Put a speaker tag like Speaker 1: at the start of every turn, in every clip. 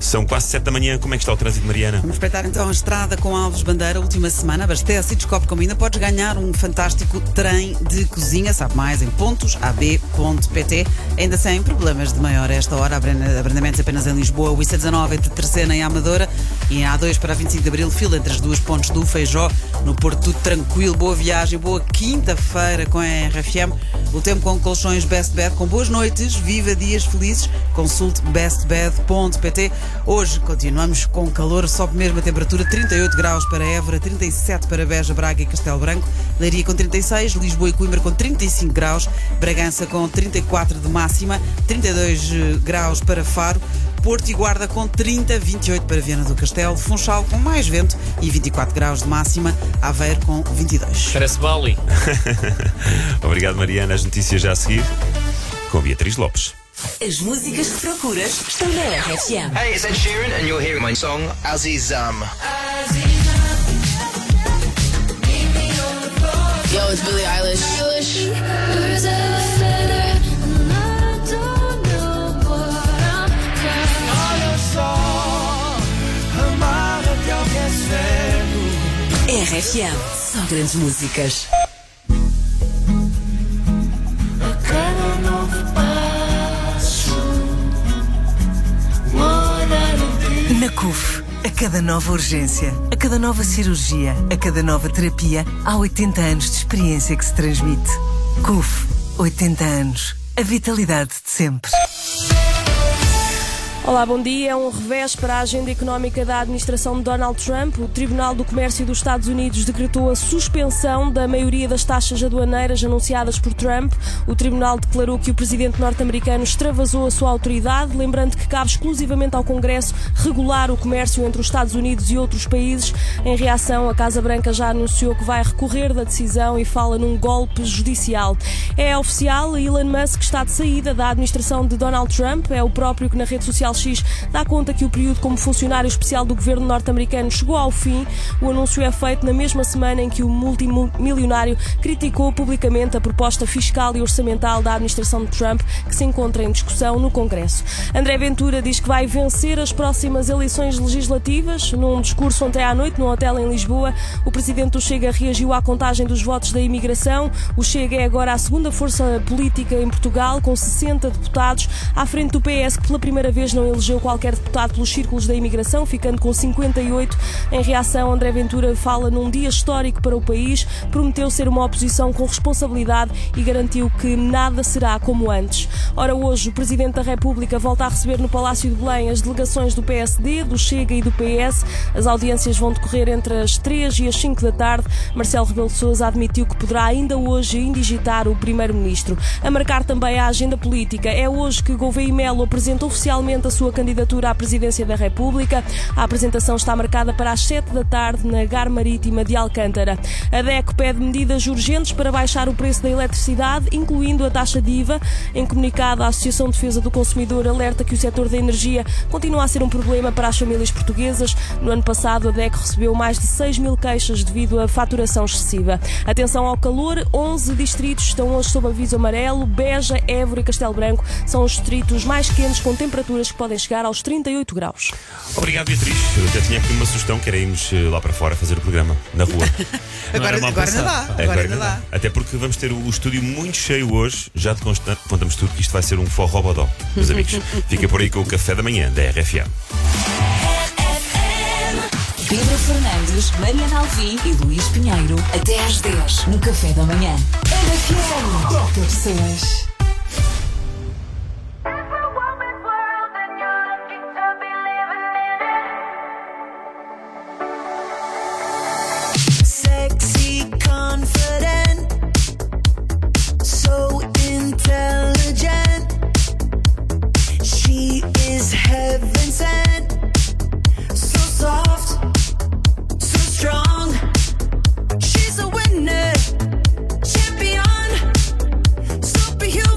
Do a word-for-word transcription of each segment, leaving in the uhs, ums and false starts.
Speaker 1: São quase sete da manhã. Como é que está o trânsito, Mariana?
Speaker 2: Vamos espreitar então a estrada com Alves Bandeira. Última semana, abastece e descobre combina. Podes ganhar um fantástico trem de cozinha. Sabe mais em pontos a b ponto p t. Ainda sem problemas de maior a esta hora. Abrandamentos apenas em Lisboa. O I C dezanove entre Terceira e Amadora. E a A dois para vinte e cinco de Abril. Fila entre as duas pontes do Feijó. No Porto tudo tranquilo. Boa viagem. Boa quinta-feira com a R F M. O tempo com colchões Best Bed. Com boas noites. Viva dias felizes. Consulte best bed ponto p t. Hoje continuamos com calor, sobe mesmo a temperatura, trinta e oito graus para Évora, trinta e sete para Beja, Braga e Castelo Branco, Leiria com trinta e seis, Lisboa e Coimbra com trinta e cinco graus, Bragança com trinta e quatro de máxima, trinta e dois graus para Faro, Porto e Guarda com trinta, vinte e oito para Viana do Castelo, Funchal com mais vento e vinte e quatro graus de máxima, Aveiro com vinte e dois.
Speaker 3: Parece Bali.
Speaker 1: Obrigado, Mariana. As notícias já a seguir com Beatriz Lopes.
Speaker 4: As músicas que procuras estão na R F M.
Speaker 5: Hey, it's Ed Sheeran and you're hearing my song Azizam.
Speaker 6: Yo, it's Billie Eilish.
Speaker 4: R F M, só grandes músicas.
Speaker 7: Na C U F, a cada nova urgência, a cada nova cirurgia, a cada nova terapia, há oitenta anos de experiência que se transmite. C U F, oitenta anos. A vitalidade de sempre.
Speaker 8: Olá, bom dia. É um revés para a agenda económica da administração de Donald Trump. O Tribunal do Comércio dos Estados Unidos decretou a suspensão da maioria das taxas aduaneiras anunciadas por Trump. O Tribunal declarou que o presidente norte-americano extravasou a sua autoridade, lembrando que cabe exclusivamente ao Congresso regular o comércio entre os Estados Unidos e outros países. Em reação, a Casa Branca já anunciou que vai recorrer da decisão e fala num golpe judicial. É oficial, Elon Musk está de saída da administração de Donald Trump. É o próprio que na rede social X dá conta que o período como funcionário especial do governo norte-americano chegou ao fim. O anúncio é feito na mesma semana em que o multimilionário criticou publicamente a proposta fiscal e orçamental da administração de Trump, que se encontra em discussão no Congresso. André Ventura diz que vai vencer as próximas eleições legislativas. Num discurso ontem à noite, num hotel em Lisboa, o presidente do Chega reagiu à contagem dos votos da imigração. O Chega é agora a segunda força política em Portugal, com sessenta deputados, à frente do P S, que pela primeira vez não elegeu qualquer deputado pelos círculos da imigração, ficando com cinquenta e oito. Em reação, André Ventura fala num dia histórico para o país, prometeu ser uma oposição com responsabilidade e garantiu que nada será como antes. Ora, hoje o Presidente da República volta a receber no Palácio de Belém as delegações do P S D, do Chega e do P S. As audiências vão decorrer entre as três e as cinco da tarde. Marcelo Rebelo de Sousa admitiu que poderá ainda hoje indigitar o Primeiro-Ministro. A marcar também a agenda política, é hoje que Gouveia e Melo apresenta oficialmente a sua candidatura à presidência da República. A apresentação está marcada para as sete da tarde na Gar Marítima de Alcântara. A D E C pede medidas urgentes para baixar o preço da eletricidade, incluindo a taxa de I V A. Em comunicado, a Associação de Defesa do Consumidor alerta que o setor da energia continua a ser um problema para as famílias portuguesas. No ano passado, a D E C recebeu mais de seis mil queixas devido à faturação excessiva. Atenção ao calor, onze distritos estão hoje sob aviso amarelo. Beja, Évora e Castelo Branco são os distritos mais quentes, com temperaturas que podem chegar aos trinta e oito graus.
Speaker 1: Obrigado, Beatriz. Eu até tinha aqui uma sugestão, que era irmos lá para fora fazer o programa, na rua.
Speaker 2: agora agora ainda dá. Agora, agora ainda dá. dá.
Speaker 1: Até porque vamos ter o estúdio muito cheio hoje. Já te contamos tudo que isto vai ser um forró bodó, meus amigos. Fica por aí com o café da manhã da R F M.
Speaker 4: Pedro Fernandes, Mariana Alvim e Luís Pinheiro, até às dez, no café da manhã. R F M. Toca pessoas.
Speaker 6: Champion, superhuman.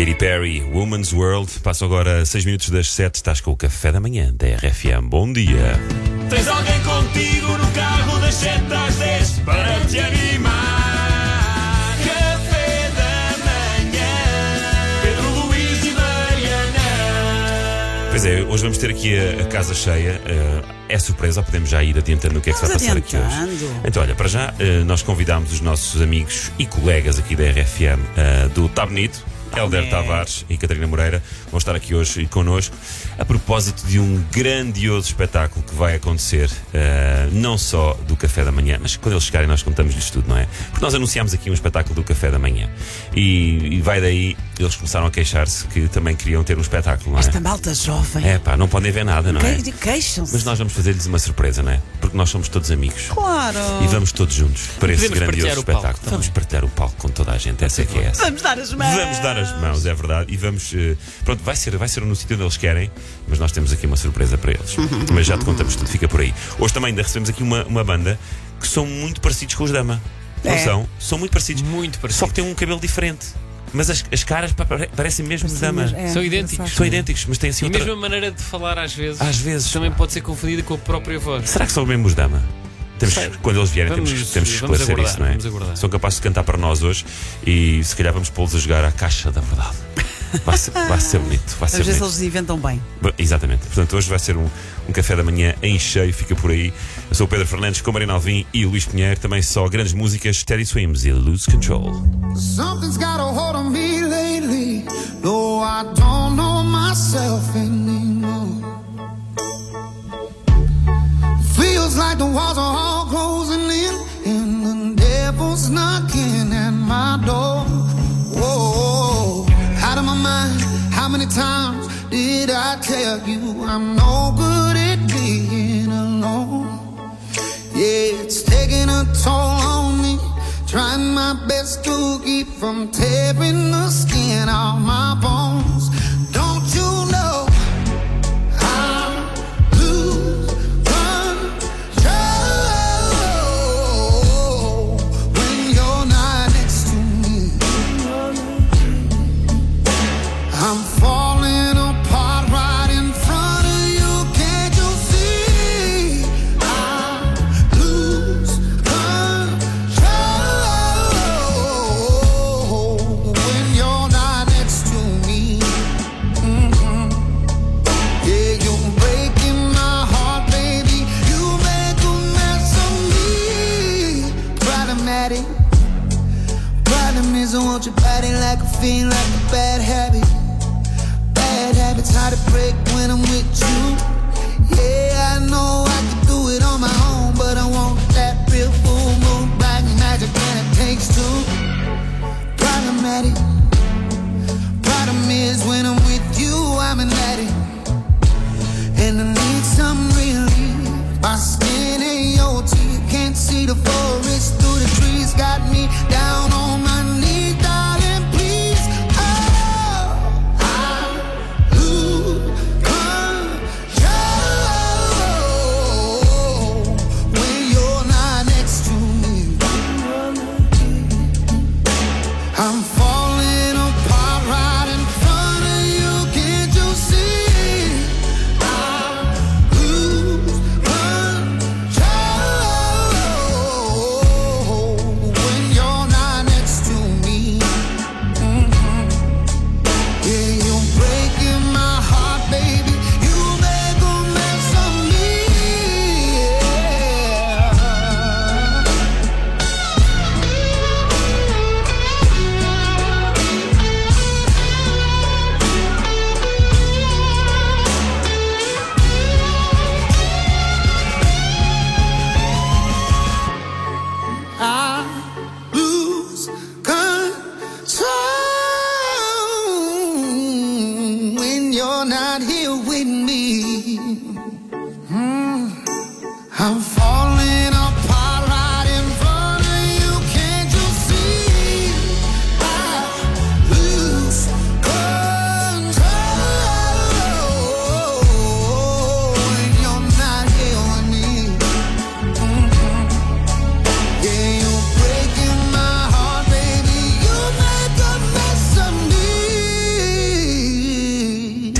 Speaker 1: Katy Perry, Woman's World. Passam agora seis minutos das sete. Estás com o café da manhã da R F M. Bom dia.
Speaker 3: Tens alguém contigo no carro das sete às dez para te animar. Café da manhã. Pedro, Luís e Mariana.
Speaker 1: Pois é, hoje vamos ter aqui a, a casa cheia. Uh, é surpresa, podemos já ir adiantando o que é que se vai passar aqui hoje. Então, olha, para já, uh, nós convidámos os nossos amigos e colegas aqui da R F M uh, do Tá Bonito. Hélder Tavares e Catarina Moreira vão estar aqui hoje connosco a propósito de um grandioso espetáculo que vai acontecer, uh, não só do Café da Manhã, mas quando eles chegarem nós contamos-lhes tudo, não é? Porque nós anunciámos aqui um espetáculo do Café da Manhã e, e vai daí, eles começaram a queixar-se que também queriam ter um espetáculo, não é?
Speaker 2: Esta malta jovem.
Speaker 1: É pá, não podem ver nada, não é?
Speaker 2: Que, queixam-se.
Speaker 1: Mas nós vamos fazer-lhes uma surpresa, não é? Porque nós somos todos amigos.
Speaker 2: Claro.
Speaker 1: E vamos todos juntos para esse
Speaker 3: Podemos
Speaker 1: grandioso espetáculo.
Speaker 3: Palco,
Speaker 1: vamos partilhar o palco com toda a gente, essa é que é essa.
Speaker 2: Vamos dar as mãos.
Speaker 1: Vamos dar as mãos, é verdade. E vamos. Uh, pronto, vai ser, vai ser no sítio onde eles querem, mas nós temos aqui uma surpresa para eles. Mas já te contamos tudo, fica por aí. Hoje também ainda recebemos aqui uma, uma banda que são muito parecidos com os Dama. Não
Speaker 2: É.
Speaker 1: são? São muito parecidos.
Speaker 3: Muito parecidos.
Speaker 1: Só que têm um cabelo diferente. Mas as, as caras pa- pare- parecem mesmo de Dama.
Speaker 2: É,
Speaker 3: São idênticos.
Speaker 1: São idênticos, mas têm assim
Speaker 3: E
Speaker 1: outra.
Speaker 3: mesmo a maneira de falar às vezes,
Speaker 1: Às vezes.
Speaker 3: também pode ser confundida com a própria voz.
Speaker 1: Será que são mesmo os Dama? Temos,
Speaker 3: Sei.
Speaker 1: quando eles vierem,
Speaker 3: Vamos-
Speaker 1: temos, temos que
Speaker 3: vamos
Speaker 1: esclarecer
Speaker 3: aguardar,
Speaker 1: isso, não é?
Speaker 3: vamos aguardar.
Speaker 1: São capazes de cantar para nós hoje e se calhar vamos pô-los a jogar à caixa da verdade. Vai ser, vai ser bonito. Vai ser
Speaker 2: Vamos ver se
Speaker 1: bonito.
Speaker 2: eles inventam bem.
Speaker 1: Bom, exatamente. Portanto, hoje vai ser um, um café da manhã em cheio, fica por aí. Eu sou o Pedro Fernandes com Mariana Alvim e o Luís Pinheiro. Também só grandes músicas, Teddy Swims e Lose Control.
Speaker 9: Something's got a hold on me lately. No, I don't know myself anymore. Feels like the walls are all closing in, and the devil's knocking at my door. Whoa, out of my mind. How many times did I tell you I'm no good at being alone? Yeah, it's taking a toll on me. Trying my best to keep from tearing the skin off my bones. Don't you know I lose control when you're not next to me? I'm falling apart right in front of you. Can't you see? I lose control when you're not next to me. Mm-hmm. Yeah, you're breaking my heart, baby. You make a mess of me. Problematic. Problem is I want your body like a fiend, like a bad habit.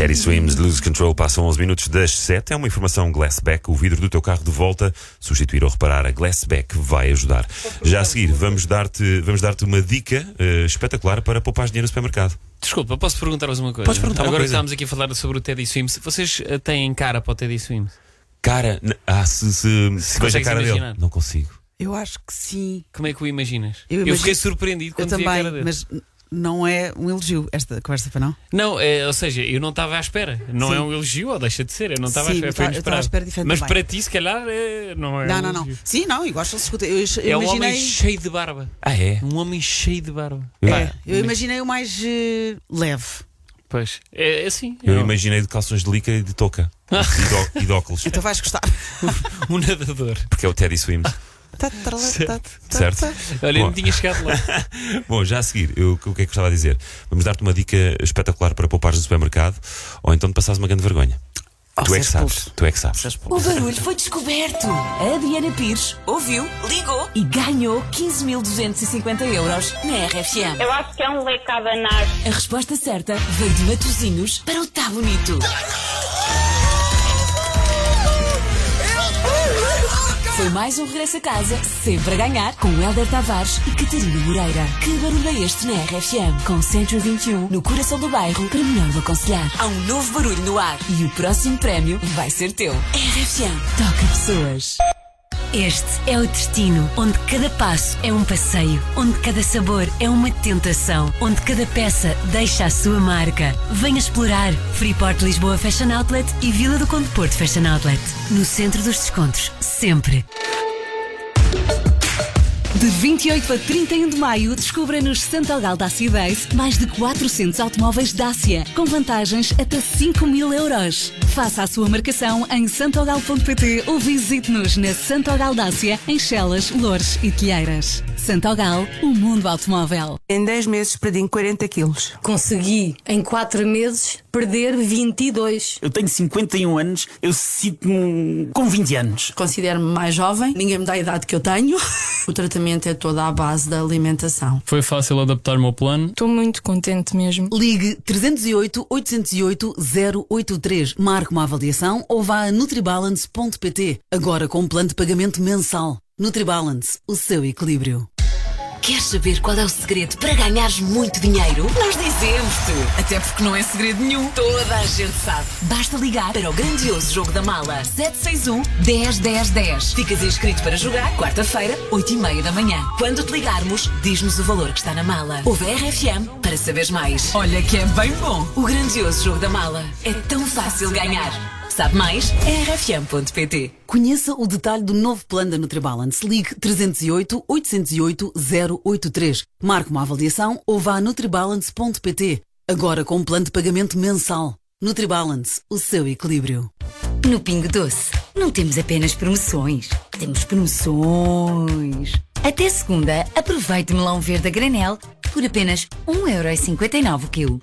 Speaker 1: Teddy Swims, Lose Control, passam onze minutos das sete. É uma informação Glassback. O vidro do teu carro de volta, substituir ou reparar, a Glassback vai ajudar. Já a seguir, vamos dar-te vamos dar-te uma dica uh, espetacular para poupar dinheiro no supermercado.
Speaker 10: Desculpa, posso perguntar-vos uma coisa?
Speaker 1: Podes perguntar uma
Speaker 10: Agora
Speaker 1: coisa.
Speaker 10: que estávamos aqui a falar sobre o Teddy Swims, vocês uh, têm cara para o Teddy Swims?
Speaker 1: Cara, n- ah, se, se, se vejo a cara
Speaker 10: imaginar?
Speaker 1: dele, não consigo.
Speaker 2: Eu acho que sim.
Speaker 10: Como é que o imaginas?
Speaker 2: Eu
Speaker 10: Eu,
Speaker 2: imagino-
Speaker 10: fiquei surpreendido quando
Speaker 2: Eu
Speaker 10: vi a
Speaker 2: também,
Speaker 10: cara dele.
Speaker 2: mas não é um elogio esta conversa, para não?
Speaker 10: Não, é, ou seja, eu não estava à espera. Não
Speaker 2: Sim.
Speaker 10: é um elogio, ou deixa de ser. Eu não estava à
Speaker 2: Sim,
Speaker 10: espera.
Speaker 2: eu
Speaker 10: Foi
Speaker 2: ta- eu estava à
Speaker 10: inesperado.
Speaker 2: espera diferente
Speaker 10: Mas
Speaker 2: também.
Speaker 10: para ti, se calhar, é, não é.
Speaker 2: Não,
Speaker 10: um
Speaker 2: não, não.
Speaker 10: elogio.
Speaker 2: Sim, não, igual se escuta. Eu, eu
Speaker 10: É um
Speaker 2: imaginei.
Speaker 10: homem cheio de barba.
Speaker 1: Ah, é?
Speaker 10: Um homem cheio de barba.
Speaker 2: É,
Speaker 10: Vai.
Speaker 2: eu imaginei o mais eh, leve.
Speaker 10: Pois, é assim.
Speaker 1: Eu
Speaker 10: é um-
Speaker 1: imaginei de calções de licra e de touca. e, de, ó- e de óculos.
Speaker 2: Então vais gostar.
Speaker 10: um nadador.
Speaker 1: Porque é o Teddy Swims.
Speaker 2: Tá, tá, tá, tá, tá,
Speaker 1: Certo?
Speaker 2: tá.
Speaker 10: Olha, eu
Speaker 1: Bom.
Speaker 10: não tinha chegado lá.
Speaker 1: Bom, já a seguir, eu, o que é que eu gostava de dizer? Vamos dar-te uma dica espetacular para poupares no supermercado ou então de passares uma grande vergonha.
Speaker 2: Oh,
Speaker 1: tu é que
Speaker 2: seres
Speaker 1: sabes.
Speaker 2: expulso.
Speaker 1: Tu é que sabes.
Speaker 2: Seres
Speaker 4: O
Speaker 2: expulso.
Speaker 4: barulho foi descoberto. A Diana Pires ouviu, ligou e ganhou quinze mil duzentos e cinquenta euros na R F M.
Speaker 11: Eu acho que é um leque a danar.
Speaker 4: A resposta certa veio de Matosinhos para o Tá Bonito. Foi mais um regresso a casa, sempre a ganhar, com Hélder Tavares e Catarina Moreira. Que barulho é este na R F M? Com Centro vinte e um, no coração do bairro, para melhor o aconselhar. Há um novo barulho no ar e o próximo prémio vai ser teu. R F M, toca pessoas.
Speaker 12: Este é o destino, onde cada passo é um passeio, onde cada sabor é uma tentação, onde cada peça deixa a sua marca. Venha explorar Freeport Lisboa Fashion Outlet e Vila do Conde Porto Fashion Outlet. No centro dos descontos, sempre.
Speaker 13: De vinte e oito a trinta e um de maio, descubra nos Santogal Dacia Days mais de quatrocentos automóveis Dacia, com vantagens até cinco mil euros. Faça a sua marcação em santogal ponto pt ou visite-nos na Santogal Dacia, em Chelas, Loures e Telheiras. Santogal, o mundo automóvel.
Speaker 14: Em dez meses perdi quarenta quilos.
Speaker 15: Consegui, em quatro meses, perder vinte e dois.
Speaker 16: Eu tenho cinquenta e um anos, eu sinto-me com vinte anos.
Speaker 15: Considero-me mais jovem, ninguém me dá a idade que eu tenho. O tratamento é toda à base da alimentação.
Speaker 17: Foi fácil adaptar-me ao plano.
Speaker 18: Estou muito contente mesmo.
Speaker 2: Ligue trezentos e oito, oitocentos e oito, zero oito três. Marque uma avaliação ou vá a nutribalance ponto pt. Agora com um plano de pagamento mensal. Nutribalance, o seu equilíbrio.
Speaker 4: Queres saber qual é o segredo para ganhares muito dinheiro? Nós dizemos-te! Até porque não é segredo nenhum. Toda a gente sabe. Basta ligar para o grandioso jogo da mala. sete seis um, dez, dez, dez. Ficas inscrito para jogar quarta-feira, oito e meia da manhã. Quando te ligarmos, diz-nos o valor que está na mala. Ouve a R F M para saberes mais. Olha que é bem bom. O grandioso jogo da mala. É tão fácil ganhar. Sabe mais? R F M ponto pt.
Speaker 2: Conheça o detalhe do novo plano da Nutribalance. Ligue trezentos e oito, oitocentos e oito, zero oito três. Marque uma avaliação ou vá a nutribalance ponto pt. Agora com um plano de pagamento mensal. Nutribalance, o seu equilíbrio.
Speaker 12: No Pingo Doce, não temos apenas promoções, temos promoções. Até segunda, aproveite o melão verde a granel por apenas um euro e cinquenta e nove o quilo.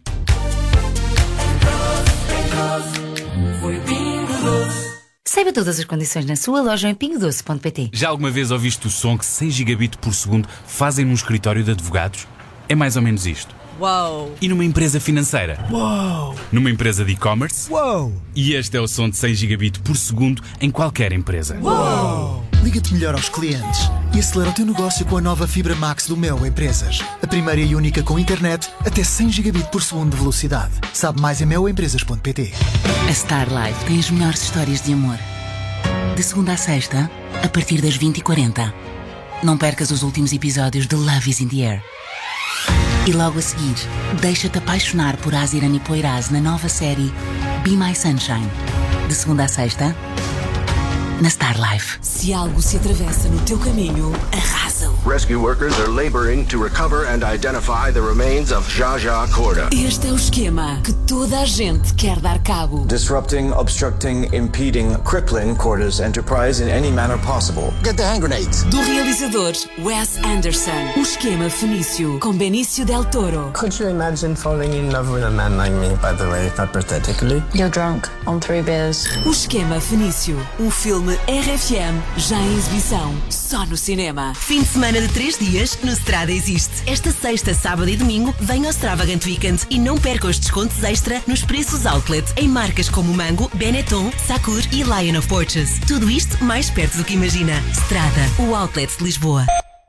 Speaker 12: Saiba todas as condições na sua loja em pingo doce ponto pt.
Speaker 19: Já alguma vez ouviste o som que cem gigabits por segundo fazem num escritório de advogados? É mais ou menos isto.
Speaker 2: Uau!
Speaker 19: E numa empresa financeira?
Speaker 9: Uau!
Speaker 19: Numa empresa de e-commerce?
Speaker 9: Uau!
Speaker 19: E este é o som de cem gigabits por segundo em qualquer empresa.
Speaker 9: Uau! Liga-te melhor aos clientes e acelera o teu negócio com a nova Fibra Max do Mel Empresas. A primeira e única com internet até cem gigabits por segundo de velocidade. Sabe mais em mel empresas ponto pt.
Speaker 20: A Star Life tem as melhores histórias de amor. De segunda a sexta, a partir das vinte e quarenta. Não percas os últimos episódios de Love is in the Air. E logo a seguir, deixa-te apaixonar por Azirani Poiraz na nova série Be My Sunshine. De segunda a sexta, na Star Life.
Speaker 4: Se algo se atravessa no teu caminho, arrasa-o.
Speaker 5: Rescue workers are laboring to recover and identify the remains of Jaja Corda.
Speaker 4: Este é o esquema que toda a gente quer dar cabo.
Speaker 21: Disrupting, obstructing, impeding, crippling Corda's enterprise in any manner possible. Get the hand grenades.
Speaker 4: Do realizador Wes Anderson. O esquema Fenício, com Benício Del Toro.
Speaker 21: Could you imagine falling in love with a man like me, by the way, not pathetically?
Speaker 22: You're drunk on three beers.
Speaker 4: O esquema Fenício. Um filme R F M já em exibição. Só no cinema.
Speaker 7: Fim de semana
Speaker 12: semana de três dias no Strada existe. Esta sexta, sábado e domingo vem ao Extravagant Weekend e não perca os descontos extra nos preços outlet em marcas como Mango, Benetton, Sakur e Lion of Porches. Tudo isto mais perto do que imagina. Strada, o outlet de Lisboa.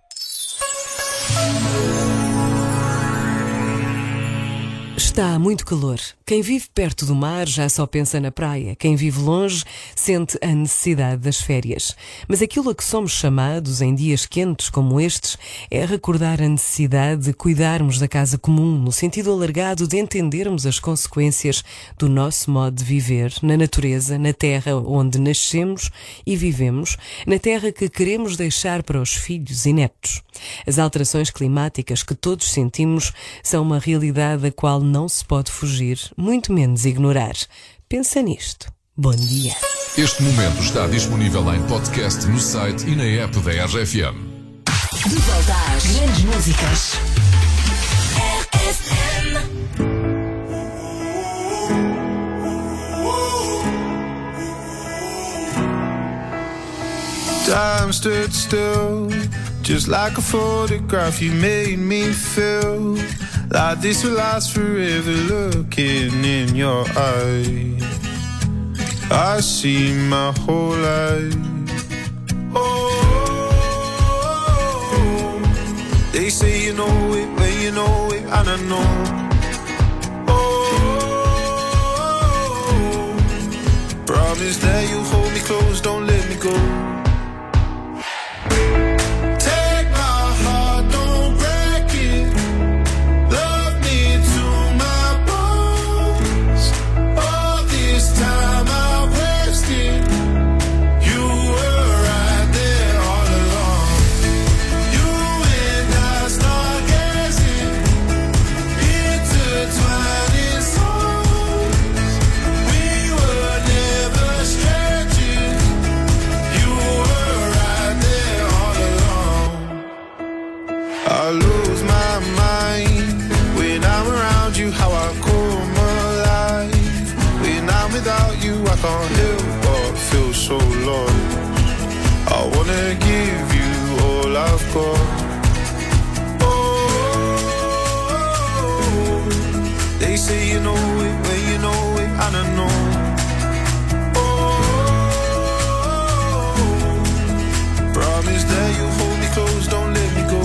Speaker 8: Está muito calor. Quem vive perto do mar já só pensa na praia. Quem vive longe sente a necessidade das férias. Mas aquilo a que somos chamados em dias quentes como estes é recordar a necessidade de cuidarmos da casa comum, no sentido alargado de entendermos as consequências do nosso modo de viver na natureza, na terra onde nascemos e vivemos, na terra que queremos deixar para os filhos e netos. As alterações climáticas que todos sentimos são uma realidade da qual não se pode fugir, muito menos ignorar. Pensa nisto. Bom dia.
Speaker 18: Este momento está disponível em podcast no site e na app da R F M.
Speaker 4: De volta às grandes músicas. R F M.
Speaker 23: Time stood still, just like a photograph. You made me feel like this will last forever. Looking in your eyes, I see my whole life. Oh, they say you know it, but you know it, and I know. Oh, promise that you'll hold me close, don't let me go. I lose my mind when I'm around you, how I come alive. When I'm without you, I can't help but feel so lost. I wanna give you all I've got. Oh, they say you know it, when you know it, and I know. Oh, promise that you'll hold me close, don't let me go.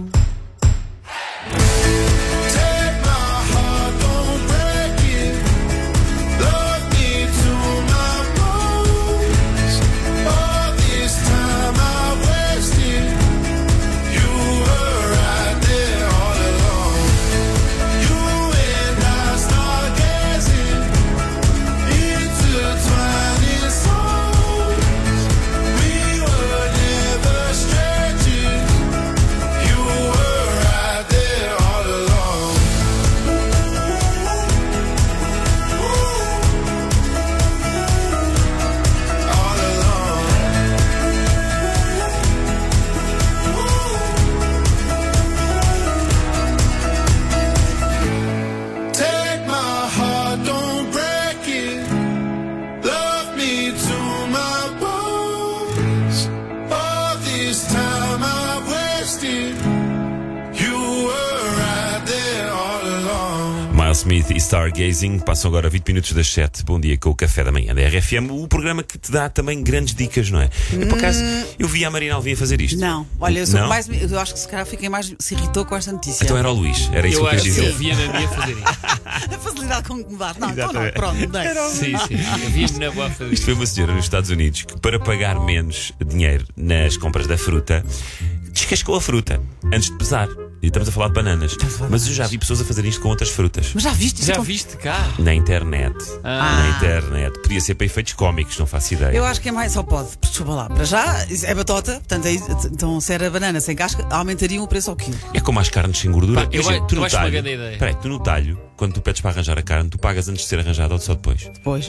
Speaker 1: Smith e Stargazing passam agora vinte minutos das sete. Bom dia com o Café da Manhã da R F M, o programa que te dá também grandes dicas, não é? Hum... Eu, por acaso, eu vi a Marina Alvim a fazer isto.
Speaker 2: Não, olha, eu, sou
Speaker 1: não?
Speaker 2: Mais, eu acho que se calhar fiquei mais. Se irritou com esta notícia.
Speaker 1: Então era o Luís, era isso
Speaker 10: eu
Speaker 1: que eu queria dizer.
Speaker 10: Eu via na minha fazer isto.
Speaker 2: A facilidade com que me dá. Não, então não, pronto, deixa.
Speaker 10: Sim, sim, eu vi na boa fazer.
Speaker 1: Isto foi uma senhora nos Estados Unidos que, para pagar menos dinheiro nas compras da fruta, descascou a fruta antes de pesar. E estamos a falar de bananas. Mas eu já vi pessoas a fazer isto com outras frutas.
Speaker 2: Mas já viste isso?
Speaker 10: Já
Speaker 2: com...
Speaker 10: viste cá?
Speaker 1: Na internet.
Speaker 10: Ah.
Speaker 1: Na internet. Podia ser para efeitos cómicos, não faço ideia.
Speaker 2: Eu acho que é mais, só pode. Desculpa lá. Para já é batota, portanto, é, então se era banana sem casca, aumentariam o preço ao quilo.
Speaker 1: É como as carnes sem gordura.
Speaker 10: Pá, eu,
Speaker 1: Imagina,
Speaker 10: eu,
Speaker 1: tu
Speaker 10: eu
Speaker 1: no
Speaker 10: acho
Speaker 1: talho,
Speaker 10: uma grande ideia.
Speaker 1: Peraí, tu no talho, quando tu pedes para arranjar a carne, tu pagas antes de ser arranjada ou só depois?
Speaker 2: Depois. Uh,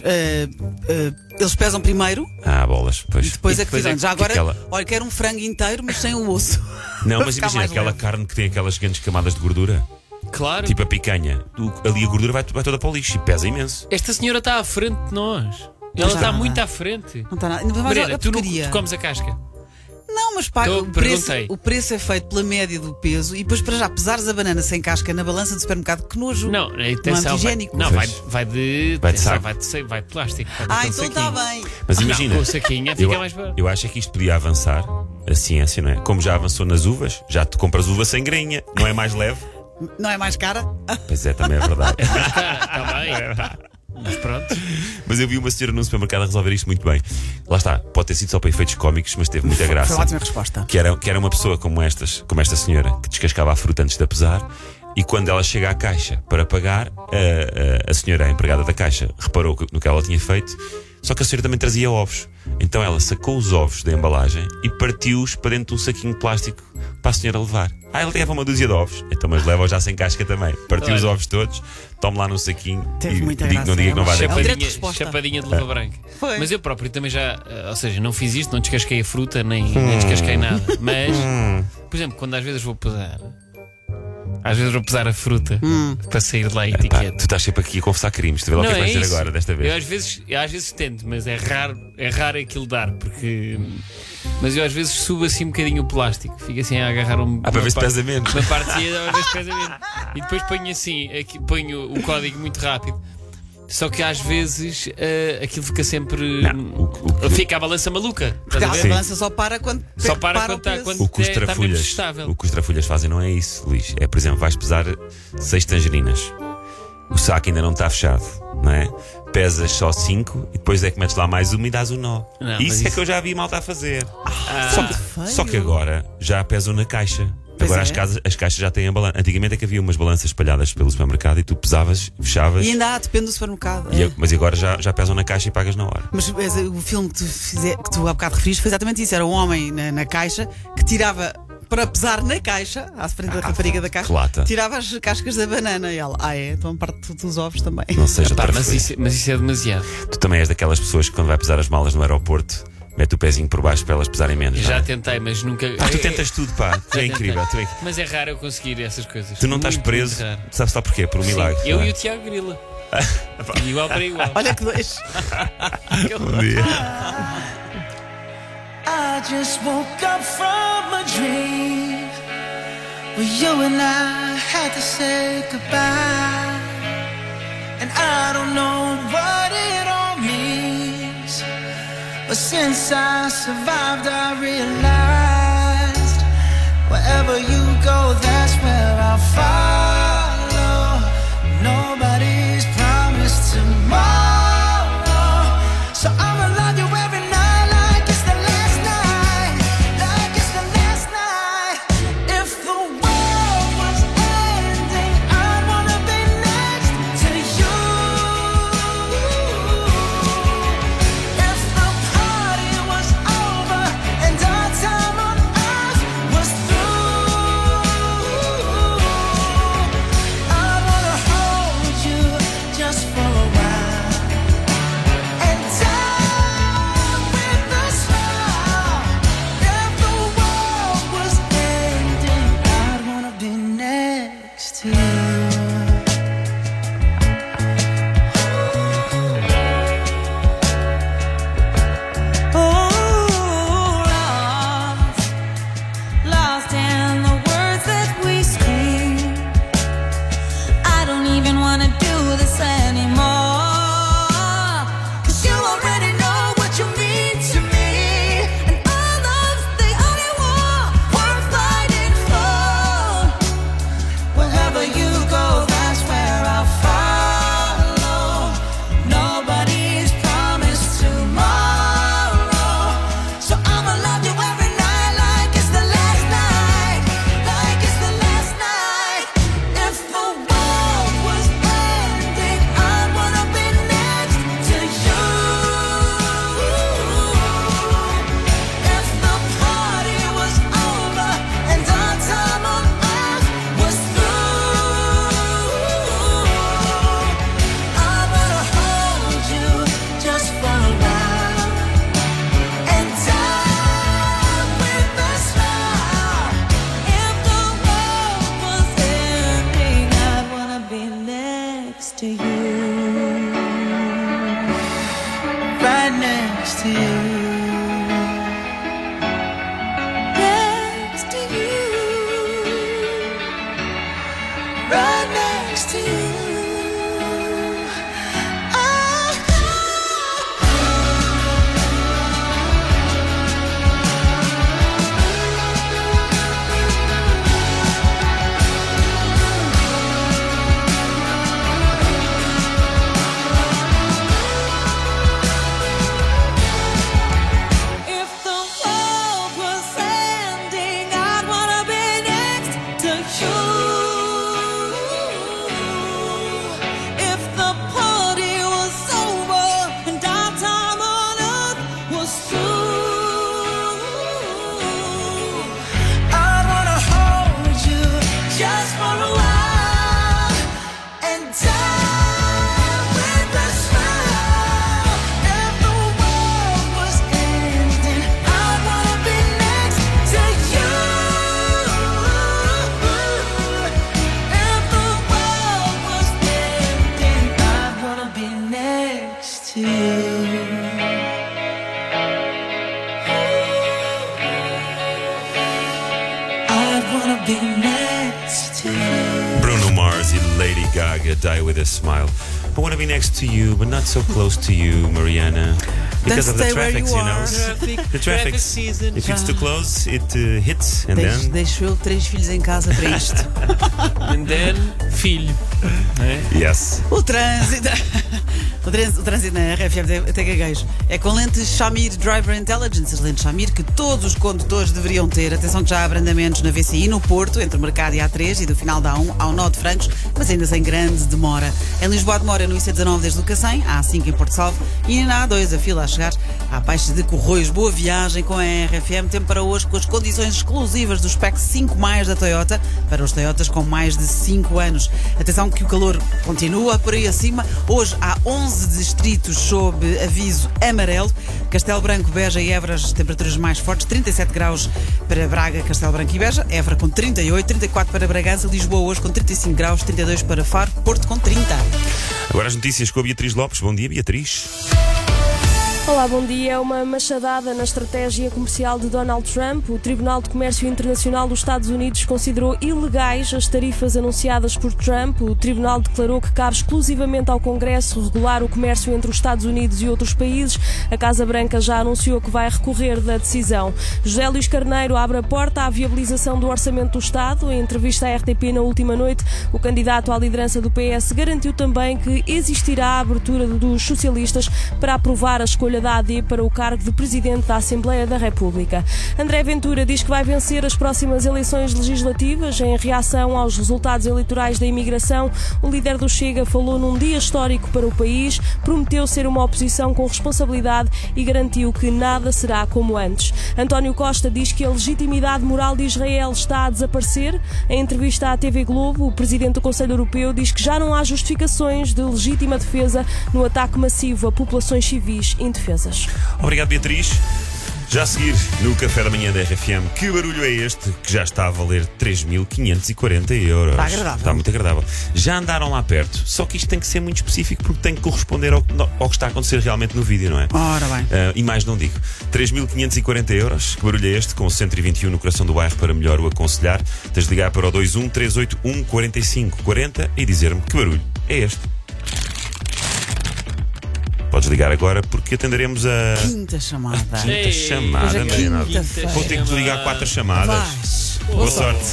Speaker 2: uh, eles pesam primeiro.
Speaker 1: Ah, bolas. Pois.
Speaker 2: E depois, e depois é que fizeram. Já agora,
Speaker 1: aquela...
Speaker 2: olha, quero um frango inteiro, mas sem o osso.
Speaker 1: Não, mas imagina aquela leve. Carne que tem aquelas grandes camadas de gordura.
Speaker 10: Claro.
Speaker 1: Tipo a picanha. Tu, ali a gordura vai, vai toda para o lixo e pesa imenso.
Speaker 10: Esta senhora está à frente de nós. Ela está muito à frente.
Speaker 2: Não está nada.
Speaker 10: Mariana, tu, não, tu comes a casca?
Speaker 2: Não, mas paga,
Speaker 10: Então,
Speaker 2: o, preço,
Speaker 10: perguntei.
Speaker 2: o preço é feito pela média do peso e depois para já pesares a banana sem casca na balança do supermercado, que nojo.
Speaker 10: Não,
Speaker 2: Não
Speaker 10: atenção, vai,
Speaker 2: antigénico.
Speaker 10: não, vai, vai de.
Speaker 1: Vai de
Speaker 10: atenção,
Speaker 1: saco.
Speaker 10: vai de, vai de plástico. Vai
Speaker 2: Ah,
Speaker 10: daquele
Speaker 2: então está
Speaker 10: saquinho.
Speaker 2: bem.
Speaker 1: Mas
Speaker 10: Não,
Speaker 1: imagina,
Speaker 10: com o saquinho fica
Speaker 1: eu,
Speaker 10: mais barato.
Speaker 1: eu acho é que isto podia avançar, a ciência, não é? Como já avançou nas uvas, já te compras uva sem grainha, não é mais leve?
Speaker 2: Não é mais cara?
Speaker 1: Pois é, também é verdade.
Speaker 10: Está bem. Mas pronto.
Speaker 1: Mas eu vi uma senhora num supermercado a resolver isto muito bem. Lá está, pode ter sido só para efeitos cómicos, mas teve muita graça.
Speaker 2: Foi uma ótima resposta.
Speaker 1: Que era, que era uma pessoa como, estas, como esta senhora, que descascava a fruta antes de a pesar. E quando ela chega à caixa para pagar, a, a, a senhora, a empregada da caixa, reparou no que ela tinha feito. Só que a senhora também trazia ovos. Então ela sacou os ovos da embalagem e partiu-os para dentro de um saquinho de plástico para a senhora levar. Ah, ele leva uma dúzia de ovos. Então, mas leva-os já sem casca também. Partiu os ovos todos, tome lá num saquinho.
Speaker 2: Teve
Speaker 1: e
Speaker 2: muita
Speaker 1: digo,
Speaker 2: graça,
Speaker 1: não diga
Speaker 2: é
Speaker 1: que não vai
Speaker 2: uma
Speaker 1: dar.
Speaker 10: Chapadinha,
Speaker 2: resposta.
Speaker 10: chapadinha de luva
Speaker 1: É.
Speaker 10: branca.
Speaker 2: Foi.
Speaker 10: Mas eu próprio também já, eh, ou seja, não fiz isto, não descasquei a fruta, nem, nem descasquei nada. Mas, por exemplo, quando às vezes vou pesar, às vezes vou pesar a fruta para sair de lá a
Speaker 1: Epá,
Speaker 10: etiqueta.
Speaker 1: tu estás sempre aqui a confessar crimes. Tu vê lá o que é que vais
Speaker 10: é
Speaker 1: dizer
Speaker 10: isso.
Speaker 1: agora, desta vez.
Speaker 10: Eu às vezes, eu às vezes tento, mas é raro, é raro aquilo dar, porque. Mas eu às vezes subo assim um bocadinho o plástico, fico assim a agarrar um.
Speaker 1: Ah, para ver se
Speaker 10: parte-
Speaker 1: pesa menos.
Speaker 10: Uma parte a ver se pesa menos. E depois ponho assim, aqui, ponho o código muito rápido. Só que às vezes eh, aquilo fica sempre. Fica a balança maluca.
Speaker 2: Porque
Speaker 10: Estás a
Speaker 2: a
Speaker 10: ver?
Speaker 1: Sim.
Speaker 2: balança só para quando
Speaker 10: Só para,
Speaker 2: para
Speaker 10: quando
Speaker 2: o
Speaker 10: está
Speaker 2: peso.
Speaker 10: quando
Speaker 1: O que os
Speaker 10: é- está mesmo
Speaker 1: trafulhas,
Speaker 10: estável.
Speaker 1: o que os trafulhas fazem não é isso, Luís. É, por exemplo, vais pesar seis tangerinas. O saco ainda não está fechado, não é? Pesas só cinco e depois é que metes lá mais uma e dás um nó.
Speaker 10: Não, mas
Speaker 1: isso é
Speaker 10: isso-
Speaker 1: que eu já vi malta a fazer.
Speaker 10: Ah,
Speaker 1: só, que, só que agora já pesam na caixa.
Speaker 2: Pois
Speaker 1: Agora
Speaker 2: é.
Speaker 1: as, casas, as caixas já têm a balança. Antigamente é que havia umas balanças espalhadas pelo supermercado e tu pesavas, fechavas.
Speaker 2: E ainda há, depende do supermercado.
Speaker 1: E, mas agora já, já pesam na caixa e pagas na hora.
Speaker 2: Mas mas, o filme que tu, fizer, que tu há bocado referiste foi exatamente isso. Era um homem na, na caixa que tirava, para pesar na caixa, à frente da rapariga da caixa,
Speaker 1: que lata.
Speaker 2: tirava as cascas da banana. E ela, ah é? Então parte dos ovos também.
Speaker 1: Não seja
Speaker 10: Pá,
Speaker 1: para
Speaker 10: mas, isso, mas isso é demasiado.
Speaker 1: Tu também és daquelas pessoas que quando vai pesar as malas no aeroporto mete o pezinho por baixo para elas pesarem menos.
Speaker 10: Já
Speaker 1: não é?
Speaker 10: tentei, mas nunca.
Speaker 1: Ah, tu tentas tudo, pá. Tu
Speaker 10: Já
Speaker 1: é
Speaker 10: tentei.
Speaker 1: incrível. Tu, é...
Speaker 10: Mas é raro eu conseguir essas coisas.
Speaker 1: tu não estás
Speaker 10: Muito,
Speaker 1: preso.
Speaker 10: muito raro.
Speaker 1: Sabes lá porquê? Por um
Speaker 10: Sim,
Speaker 1: milagre.
Speaker 10: eu
Speaker 1: não é?
Speaker 10: e o Tiago Grila. Igual para igual.
Speaker 2: Olha que dois.
Speaker 1: Bom dia.
Speaker 9: I just woke up from a dream where you and I had to say goodbye. And I don't know what it all means, but since I survived, I realized wherever you go, that's where I'll follow. Nobody's promised tomorrow, so I'ma love you every night like it's the last night, like it's the last night. If the world was ending, I'd wanna be next to you. If the party was over and our time on earth was through, I wanna hold you just for a while and die with a smile. If the world was ending, I'd wanna be next to you. Oh, lost, lost in the words that we scream. I don't even wanna do this anymore, 'cause you already know what you mean to me, and all love's the only war worth fighting for. Wherever you go, that's where I'll follow. Nobody's promised tomorrow, so I'ma love you every night like it's the last night, like it's the last night. If the world was ending, I'd wanna be next to you. If the party was over and our time on earth was through, I wanna hold you just for a while and die with a smile. If the world was ending, I'd wanna be next to you, right next to you. to you. I'd wanna be next to you.
Speaker 1: Bruno Mars e Lady Gaga, Die With A Smile. I want to be next to you, but not so close to you, Mariana. Because of the traffic, you, you know. Traffic, the traffic. If it's too close, it uh, hits, and
Speaker 2: Deixo,
Speaker 1: then.
Speaker 2: Deixo eu três filhos em casa para isto.
Speaker 10: And then, filho. É?
Speaker 1: Yes.
Speaker 2: O trânsito. O trânsito, o trânsito na R F M até gaguejo. É com lentes Shamir Driver Intelligence, as lentes Shamir que todos os condutores deveriam ter. Atenção que já há abrandamentos na V C I no Porto, entre o Mercado e a A três e do final da A um ao nó de Francos, mas ainda sem grande demora. Em Lisboa demora no I C dezanove desde o Cacém, a A cinco em Porto Salvo e na A dois a fila a chegar à Baixa de Corroios. Boa viagem com a R F M. Tempo para hoje com as condições exclusivas do Spec cinco mais da Toyota para os Toyotas com mais de cinco anos. Atenção que o calor continua por aí acima. Hoje há onze distritos sob aviso amarelo. Castelo Branco, Beja e Évora, as temperaturas mais fortes, trinta e sete graus para Braga, Castelo Branco e Beja, Évora com trinta e oito, trinta e quatro para Bragança, Lisboa hoje com trinta e cinco graus, trinta e dois para Faro, Porto com trinta.
Speaker 1: Agora as notícias com a Beatriz Lopes. Bom dia, Beatriz.
Speaker 3: Olá, bom dia. Uma machadada na estratégia comercial de Donald Trump. O Tribunal de Comércio Internacional dos Estados Unidos considerou ilegais as tarifas anunciadas por Trump. O Tribunal declarou que cabe exclusivamente ao Congresso regular o comércio entre os Estados Unidos e outros países. A Casa Branca já anunciou que vai recorrer da decisão. José Luís Carneiro abre a porta à viabilização do orçamento do Estado. Em entrevista à R T P na última noite, o candidato à liderança do P S garantiu também que existirá a abertura dos socialistas para aprovar a escolha da A D para o cargo de Presidente da Assembleia da República. André Ventura diz que vai vencer as próximas eleições legislativas. Em reação aos resultados eleitorais da imigração, o líder do Chega falou num dia histórico para o país, prometeu ser uma oposição com responsabilidade e garantiu que nada será como antes. António Costa diz que a legitimidade moral de Israel está a desaparecer. Em entrevista à T V Globo, o Presidente do Conselho Europeu diz que já não há justificações de legítima defesa no ataque massivo a populações civis indefesas.
Speaker 1: Obrigado, Beatriz. Já a seguir, no Café da Manhã da R F M, que barulho é este que já está a valer três mil quinhentos e quarenta euros?
Speaker 2: Está agradável.
Speaker 1: Está muito agradável. Já andaram lá perto, só que isto tem que ser muito específico porque tem que corresponder ao, ao que está a acontecer realmente no vídeo, não é?
Speaker 2: Ora bem.
Speaker 1: Uh, e mais não digo. três mil quinhentos e quarenta euros, que barulho é este? Com o centro e vinte e um no coração do bairro para melhor o aconselhar. Tens de ligar para o dois um três oito um quatro cinco quatro zero e dizer-me que barulho é este. Podes ligar agora porque atenderemos a
Speaker 2: quinta chamada.
Speaker 1: A quinta chamada, Mariana. Vou ter que ligar quatro chamadas.
Speaker 2: Vais.
Speaker 1: Boa sorte.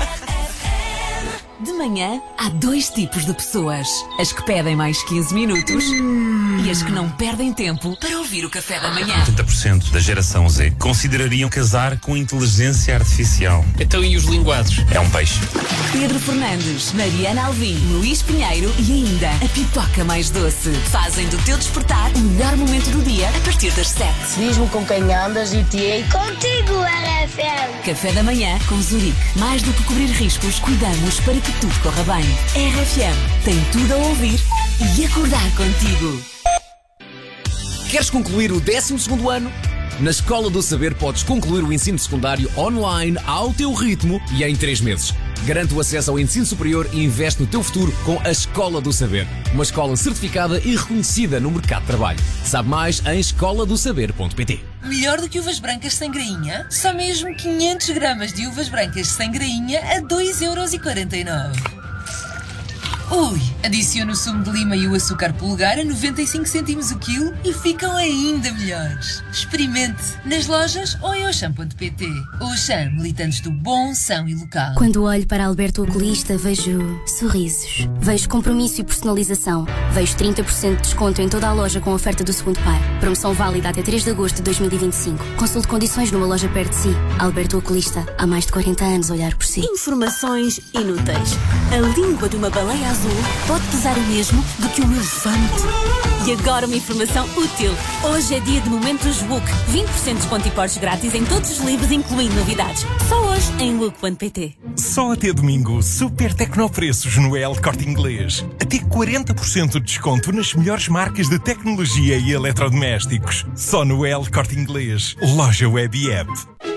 Speaker 4: De manhã, há dois tipos de pessoas. As que pedem mais quinze minutos e as que não perdem tempo para ouvir o café da manhã.
Speaker 19: oitenta por cento da geração Z considerariam casar com inteligência artificial.
Speaker 10: Então e os linguados?
Speaker 19: É um peixe.
Speaker 4: Pedro Fernandes, Mariana Alvim, Luís Pinheiro e ainda a pipoca mais doce. Fazem do teu despertar o melhor momento do dia a partir das sete.
Speaker 6: Diz-me com quem andas e te ei contigo, R F M.
Speaker 4: Café da Manhã com Zurique. Mais do que cobrir riscos, cuidamos para que tudo corra bem. R F M tem tudo a ouvir e acordar contigo.
Speaker 11: Queres concluir o décimo segundo ano? Na Escola do Saber podes concluir o ensino secundário online ao teu ritmo e em três meses. Garante o acesso ao ensino superior e investe no teu futuro com a Escola do Saber. Uma escola certificada e reconhecida no mercado de trabalho. Sabe mais em escola do saber ponto pt.
Speaker 24: Melhor do que uvas brancas sem grainha? Só mesmo quinhentos gramas de uvas brancas sem grainha a dois euros e quarenta e nove. Ui, adicione o sumo de lima e o açúcar polegar a noventa e cinco cêntimos o quilo e ficam ainda melhores. Experimente nas lojas ou em Auchan ponto pt. Auchan, militantes do bom, são e local.
Speaker 25: Quando olho para Alberto Oculista, vejo sorrisos. Vejo compromisso e personalização. Vejo trinta por cento de desconto em toda a loja com a oferta do segundo par. Promoção válida até três de agosto de dois mil e vinte e cinco. Consulte condições numa loja perto de si. Alberto Oculista, há mais de quarenta anos a olhar por si.
Speaker 26: Informações inúteis. A língua de uma baleia azul pode pesar o mesmo do que um elefante. E agora uma informação útil. Hoje é dia de Momentos W U C. vinte por cento de desconto e portos grátis em todos os livros, incluindo novidades. Só hoje em W U C ponto pt.
Speaker 27: Só até domingo, super tecnopreços no El Corte Inglês. Até quarenta por cento de desconto nas melhores marcas de tecnologia e eletrodomésticos. Só no El Corte Inglês. Loja Web e App.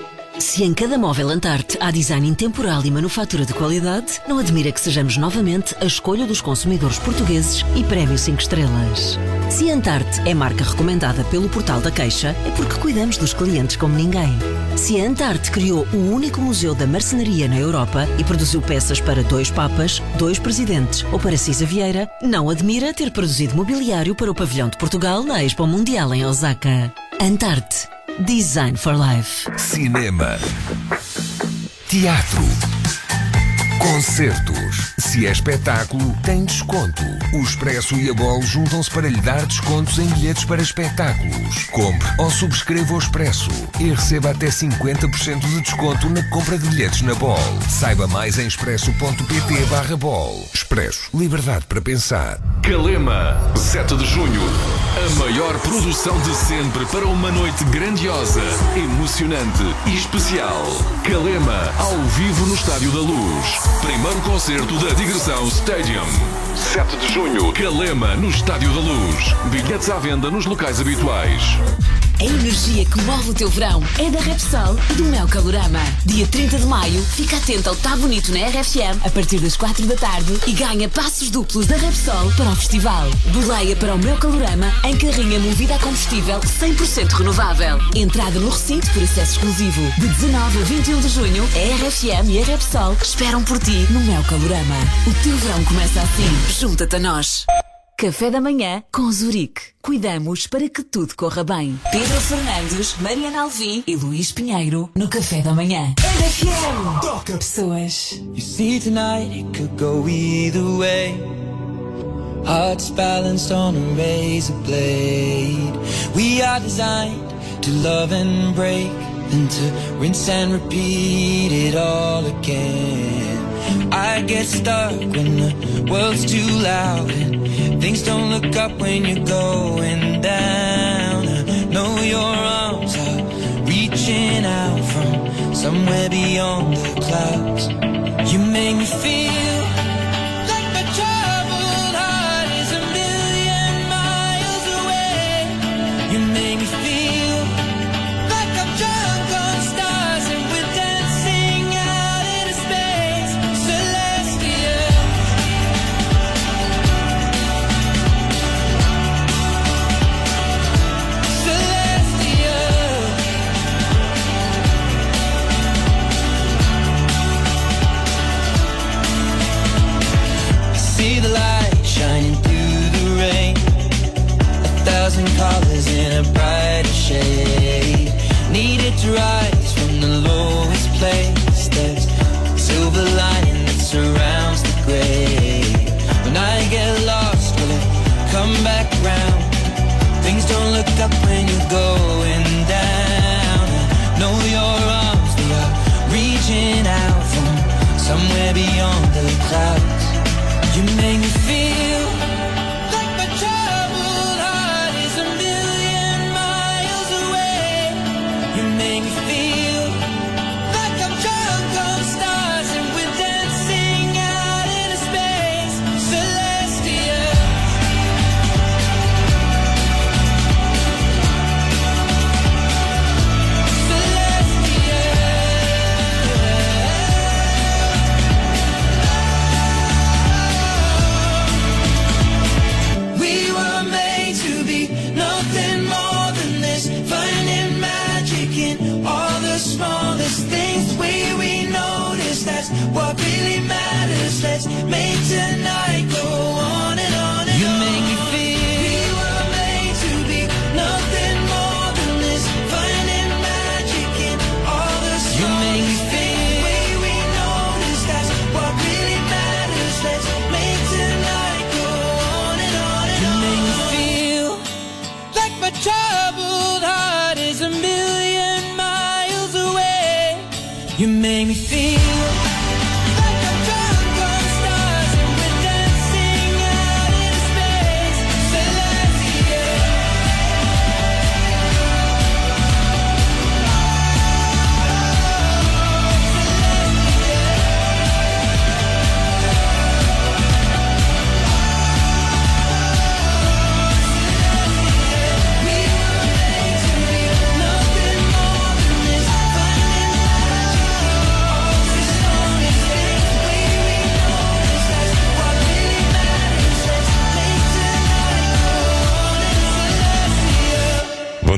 Speaker 5: Se em cada móvel Antarte há design intemporal e manufatura de qualidade, não admira que sejamos novamente a escolha dos consumidores portugueses e prémio cinco estrelas. Se Antarte é marca recomendada pelo Portal da Queixa, é porque cuidamos dos clientes como ninguém. Se a Antarte criou o único museu da marcenaria na Europa e produziu peças para dois papas, dois presidentes ou para Cisa Vieira, não admira ter produzido mobiliário para o pavilhão de Portugal na Expo Mundial em Osaka. Antarte. Design for Life.
Speaker 13: Cinema. Teatro. Concertos. Se é espetáculo, tem desconto. O Expresso e a Bol juntam-se para lhe dar descontos em bilhetes para espetáculos. Compre ou subscreva o Expresso e receba até cinquenta por cento de desconto na compra de bilhetes na Bol. Saiba mais em expresso.pt barra Bol. Expresso. Liberdade para pensar.
Speaker 18: Calema, sete de junho. A maior produção de sempre para uma noite grandiosa, emocionante e especial. Calema, ao vivo no Estádio da Luz. Primeiro concerto da Digressão Stadium. sete de junho, Calema, no Estádio da Luz. Bilhetes à venda nos locais habituais.
Speaker 4: A energia que move o teu verão é da Repsol e do Mel Calorama. Dia trinta de maio, fica atento ao Tá Bonito na R F M a partir das quatro da tarde e ganha passos duplos da Repsol para o festival. Boleia para o Mel Calorama em carrinha movida a combustível cem por cento renovável. Entrada no recinto por acesso exclusivo. De dezanove a vinte e um de junho, a R F M e a Repsol esperam por ti no Mel Calorama. O teu verão começa assim. Junta-te a nós. Café da manhã com Zurique. Cuidamos para que tudo corra bem. Pedro Fernandes, Mariana Alvim e Luís Pinheiro no Café da Manhã. R F M. Toca pessoas.
Speaker 14: You see tonight it could go either way. Hearts balanced on a razor blade. We are designed to love and break, then to rinse and repeat it all again. I get stuck when the world's too loud and things don't look up when you're going down. I know your arms are reaching out from somewhere beyond the clouds. You make me feel like my troubled heart is a million miles away. You make me feel like I'm drunk on stars and we're dancing out into space. Celestial. Celestial. I see the light shining through the rain. A thousand colors in a brighter shade. Needed to rise from the lowest place. There's a silver lining that surrounds the gray. When I get lost, will it come back round? Things don't look up when you're going down. I know your arms, they are reaching out from somewhere beyond the clouds. You make me feel like my troubled heart is a million miles away. You make me feel like I'm drunk on stars and we're dancing out into space. Celestial. We were made to be nothing more than this, finding magic in all the smallest things. The way we notice, that's what really matters. Let's make tonight go on and on and you on. You make me feel we were made to be nothing more than this, finding magic in all the smallest you make me feel the way we notice, that's what really matters. Let's make tonight go on and on and you on. You make me feel like my troubled heart is a million miles away. You make me feel like I'm drunk on stars and we're dancing out into space. Celestial. We were made to be nothing more than this, finding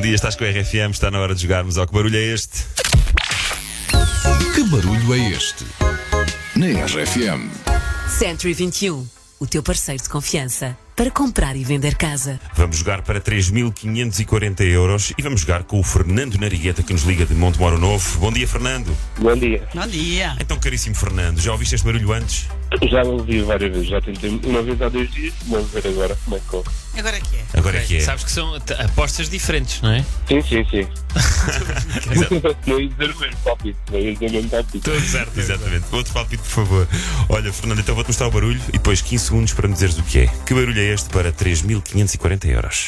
Speaker 1: dia, estás com a R F M, está na hora de jogarmos ao Que Barulho é Este?
Speaker 13: Que barulho é este? Na R F M.
Speaker 5: Century vinte e um, o teu parceiro de confiança para comprar e vender casa.
Speaker 1: Vamos jogar para três mil quinhentos e quarenta euros e vamos jogar com o Fernando Narigueta, que nos liga de Montemoro Novo. Bom dia, Fernando.
Speaker 7: Bom dia.
Speaker 2: Bom dia.
Speaker 1: Então, caríssimo Fernando, já ouviste este barulho antes?
Speaker 7: Já ouvi várias vezes, já tentei uma vez há dois dias, vamos ver agora como é que corre.
Speaker 2: Agora é que é.
Speaker 1: Agora é que é.
Speaker 10: Sabes que são t- apostas diferentes, não é?
Speaker 7: Sim, sim, sim. Não ia dizer o mesmo palpite, não ia dizer o mesmo palpite.
Speaker 1: Tudo certo, exatamente. Outro palpite, por favor. Olha, Fernando, então vou-te mostrar o barulho e depois quinze segundos para me dizeres o que é. Que barulho é este para três mil quinhentos e quarenta euros?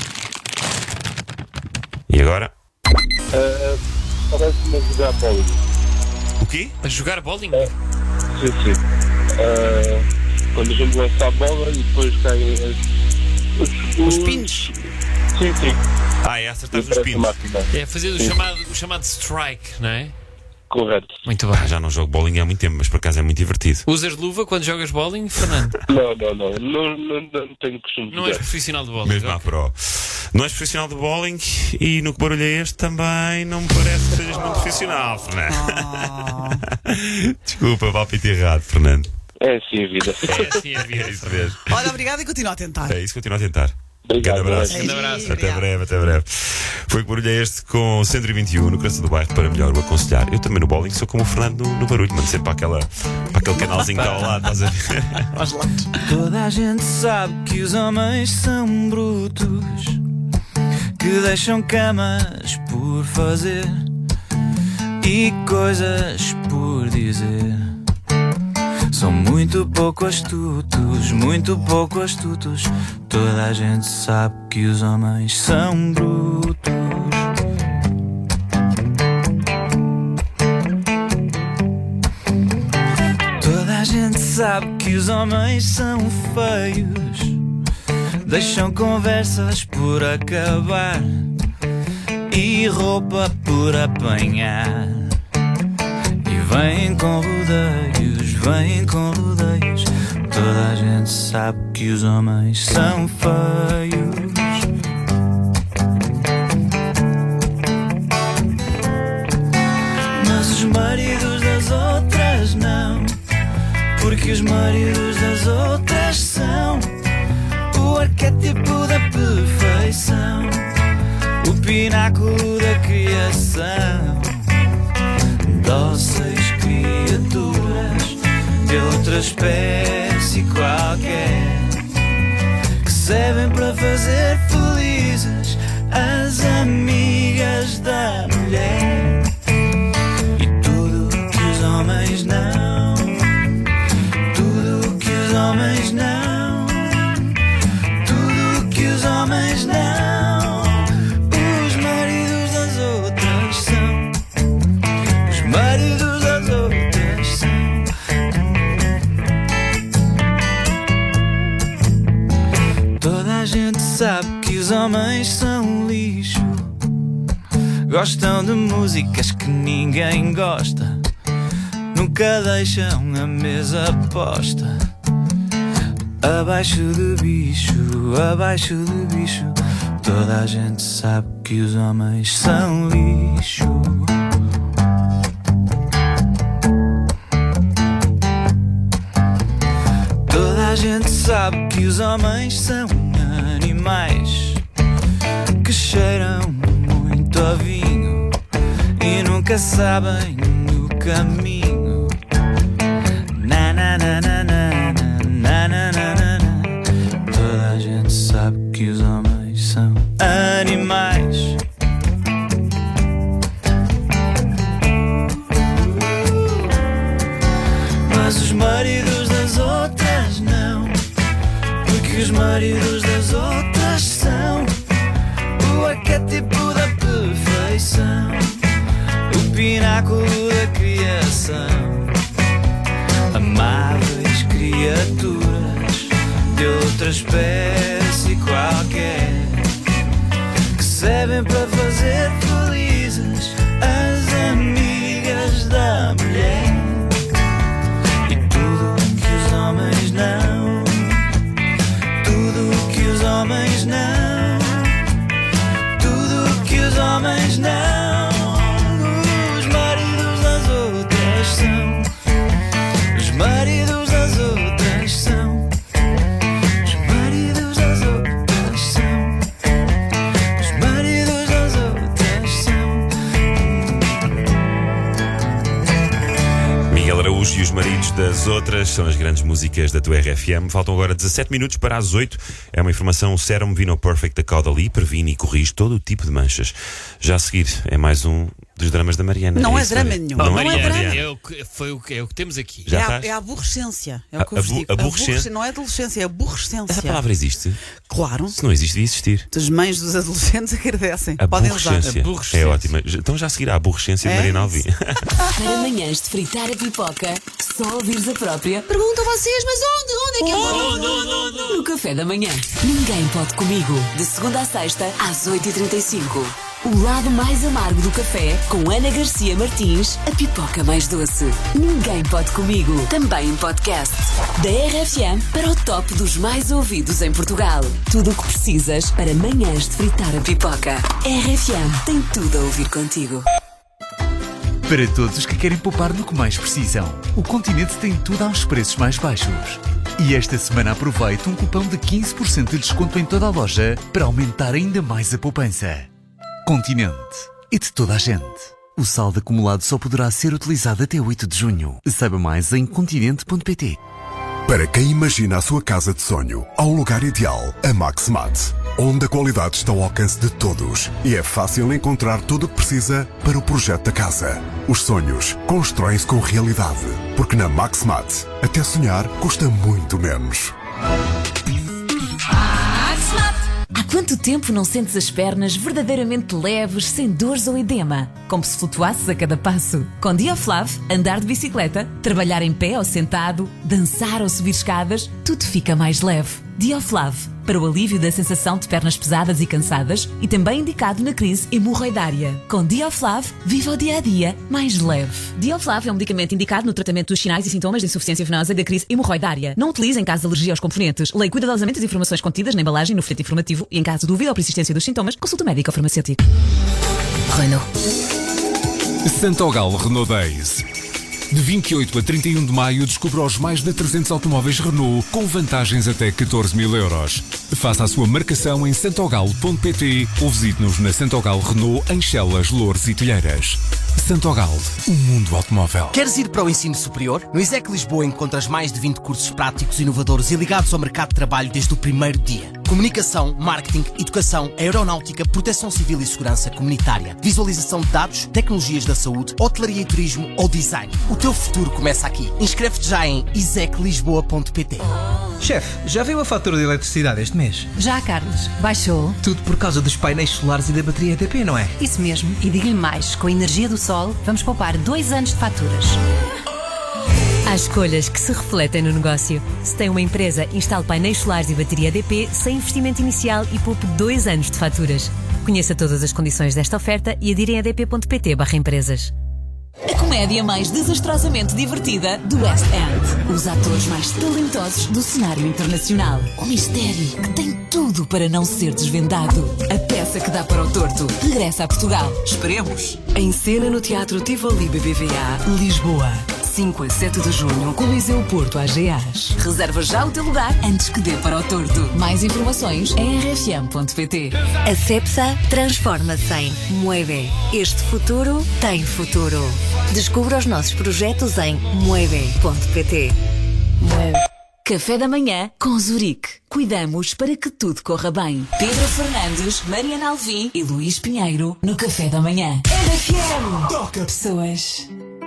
Speaker 1: E agora?
Speaker 7: Uh, Parece-me a jogar bowling.
Speaker 1: O quê?
Speaker 10: A jogar bowling?
Speaker 7: Uh, sim, sim. Uh, quando a gente lança a bola e depois caem as, os,
Speaker 2: os pinos.
Speaker 7: Sim, sim.
Speaker 1: Ah, é acertar os pinos.
Speaker 10: É fazer o chamado, o chamado strike, não é?
Speaker 7: Correto.
Speaker 10: Muito bem.
Speaker 1: Ah, já não jogo bowling há muito tempo, mas por acaso é muito divertido.
Speaker 10: Usas luva quando jogas bowling, Fernando?
Speaker 7: Não, não, não. Não, não, não tenho costume de
Speaker 10: Não
Speaker 7: jogar.
Speaker 10: és profissional de bowling?
Speaker 1: Mesmo à pro. Não és profissional de bowling e no Que Barulho é Este também não me parece que sejas muito profissional, Fernando. Oh. Desculpa, palpite errado, Fernando.
Speaker 7: É assim a vida.
Speaker 10: É assim a vida.
Speaker 1: É isso mesmo.
Speaker 2: Olha, obrigado e continua a tentar.
Speaker 1: É isso, continua a tentar.
Speaker 7: Obrigado,
Speaker 1: Grande abraço.
Speaker 10: Grande abraço.
Speaker 1: Até
Speaker 2: Obrigado.
Speaker 1: breve, até breve. Foi o Que Barulho é Este com Centro vinte e um no coração do bairro para melhor o aconselhar. Eu também no bowling sou como o Fernando no, no barulho, mando sempre para, aquela, para aquele canalzinho que está ao lado, estás a ver?
Speaker 2: Aos lados.
Speaker 14: Toda a gente sabe que os homens são brutos, que deixam camas por fazer e coisas por dizer. São muito pouco astutos, muito pouco astutos. Toda a gente sabe que os homens são brutos. Toda a gente sabe que os homens são feios, deixam conversas por acabar e roupa por apanhar. E vêm com rodeios, vêm com rodeios. Toda a gente sabe que os homens são feios. Mas os maridos das outras não, porque os maridos das outras são o arquétipo da perfeição, o pináculo da criação. Dóceis criaturas de outra espécie qualquer, que servem para fazer felizes as amigas da mulher. E tudo que os homens não, tudo que os homens não, tudo que os homens não, os maridos das outras são. Maridos das outras são. Toda a gente sabe que os homens são lixo, gostam de músicas que ninguém gosta, nunca deixam a mesa posta. Abaixo de bicho, abaixo de bicho. Toda a gente sabe que os homens são lixo. A gente sabe que os homens são animais que cheiram muito a vinho e nunca sabem o caminho. Na na na na na na na na na. Toda a gente sabe que os homens são animais. Mas os maridos das outras não, porque os maridos das outras são o arquétipo da perfeição, o pináculo da criação. Amáveis criaturas de outra espécie qualquer, que servem para fazer felizes as amigas da mulher. Não, tudo que os homens não, tudo homens não. Os maridos das outras são. Os maridos das outras são. Os maridos das outras são. Os maridos das outras são.
Speaker 1: Miguel Araújo e os maridos das outras são as grandes músicas da tua R F M. Faltam agora dezassete minutos para as oito. É uma informação Serum Vino Perfect da Caudalie. Previne e corrige todo o tipo de manchas. Já a seguir é mais um dos dramas da Mariana.
Speaker 2: Não
Speaker 1: é,
Speaker 2: é drama nenhum.
Speaker 1: Não,
Speaker 2: Não
Speaker 1: não
Speaker 2: é
Speaker 1: é
Speaker 2: drama.
Speaker 10: É o que, foi o que, é o que temos aqui.
Speaker 1: Já
Speaker 2: é,
Speaker 1: estás?
Speaker 2: a, é a aborrecência. É o que eu
Speaker 1: A-
Speaker 2: vos
Speaker 1: abu-
Speaker 2: digo.
Speaker 1: aborrecência?
Speaker 2: Aborrecência. Não é adolescência, é aborrecência.
Speaker 1: Essa palavra existe?
Speaker 2: Claro.
Speaker 1: Se não existe, devia existir.
Speaker 2: As mães dos adolescentes agradecem. Podem usar.
Speaker 1: Aborrecência. É ótimo. Então já a seguir a aborrecência de
Speaker 2: É
Speaker 1: Mariana Alvim.
Speaker 4: Para manhãs de fritar a pipoca, só ouvires a própria. Perguntam vocês, mas onde? Onde é que eu vou? No café da manhã. Ninguém pode comigo. De segunda a sexta, às oito e trinta e cinco. O lado mais amargo do café, com Ana Garcia Martins, a pipoca mais doce. Ninguém pode comigo. Também em podcast. Da R F M para o top dos mais ouvidos em Portugal. Tudo o que precisas para manhãs de fritar a pipoca. R F M tem tudo a ouvir contigo.
Speaker 27: Para todos os que querem poupar no que mais precisam, o Continente tem tudo aos preços mais baixos. E esta semana aproveite um cupom de quinze por cento de desconto em toda a loja para aumentar ainda mais a poupança. Continente. E de toda a gente. O saldo acumulado só poderá ser utilizado até oito de junho. Saiba mais em continente ponto pt.
Speaker 12: Para quem imagina a sua casa de sonho, há um lugar ideal, a Maxmat, onde a qualidade está ao alcance de todos e é fácil encontrar tudo o que precisa para o projeto da casa. Os sonhos constroem-se com realidade, porque na Maxmat, até sonhar custa muito menos.
Speaker 4: Há quanto tempo não sentes as pernas verdadeiramente leves, sem dores ou edema? Como se flutuasses a cada passo. Com Diaflav, andar de bicicleta, trabalhar em pé ou sentado, dançar ou subir escadas, tudo fica mais leve. Diaflav, para o alívio da sensação de pernas pesadas e cansadas e também indicado na crise hemorroidária. Com Diaflav, viva o dia-a-dia mais leve. Diaflav é um medicamento indicado no tratamento dos sinais e sintomas de insuficiência venosa e da crise hemorroidária. Não utilize em caso de alergia aos componentes. Leia cuidadosamente as informações contidas na embalagem e no folheto informativo e em caso de dúvida ou persistência dos sintomas, consulte o médico ou farmacêutico. Renault.
Speaker 18: Santogal Renault Days. De vinte e oito a trinta e um de maio, descubra os mais de trezentos automóveis Renault com vantagens até catorze mil euros. Faça a sua marcação em santogal ponto pt ou visite-nos na Santogal Renault em Chelas, Loures e Telheiras. Santogal, o mundo automóvel.
Speaker 15: Queres ir para o ensino superior? No ISEC Lisboa encontras mais de vinte cursos práticos, inovadores e ligados ao mercado de trabalho desde o primeiro dia. Comunicação, marketing, educação, aeronáutica, proteção civil e segurança comunitária, visualização de dados, tecnologias da saúde, hotelaria e turismo ou design. O teu futuro começa aqui. Inscreve-te já em isec lisboa ponto pt.
Speaker 16: Chefe, já viu a fatura de eletricidade este mês?
Speaker 17: Já, Carlos. Baixou.
Speaker 16: Tudo por causa dos painéis solares e da bateria E T P, não é?
Speaker 17: Isso mesmo. E digo-lhe mais, com a energia do sol, vamos poupar dois anos de faturas.
Speaker 20: Há escolhas que se refletem no negócio. Se tem uma empresa, instale painéis solares e bateria E D P sem investimento inicial e poupe dois anos de faturas. Conheça todas as condições desta oferta e adira em edp ponto pt barra empresas.
Speaker 4: A comédia mais desastrosamente divertida do West End. Os atores mais talentosos do cenário internacional. O mistério que tem tudo para não ser desvendado. A peça que dá para o torto regressa a Portugal. Esperemos.
Speaker 8: Em cena no Teatro Tivoli B B V A, Lisboa. cinco a sete de junho, Coliseu Porto A G As.
Speaker 4: Reserva já o teu lugar antes que dê para o torto. Mais informações em r f m ponto pt.
Speaker 21: A Cepsa transforma-se em Mueve. Este futuro tem futuro. Descubra os nossos projetos em mueve ponto pt.
Speaker 4: Mueve. Café da manhã com Zurique. Cuidamos para que tudo corra bem. Pedro Fernandes, Mariana Alvim e Luís Pinheiro no Café da Manhã. R F M. Toca pessoas.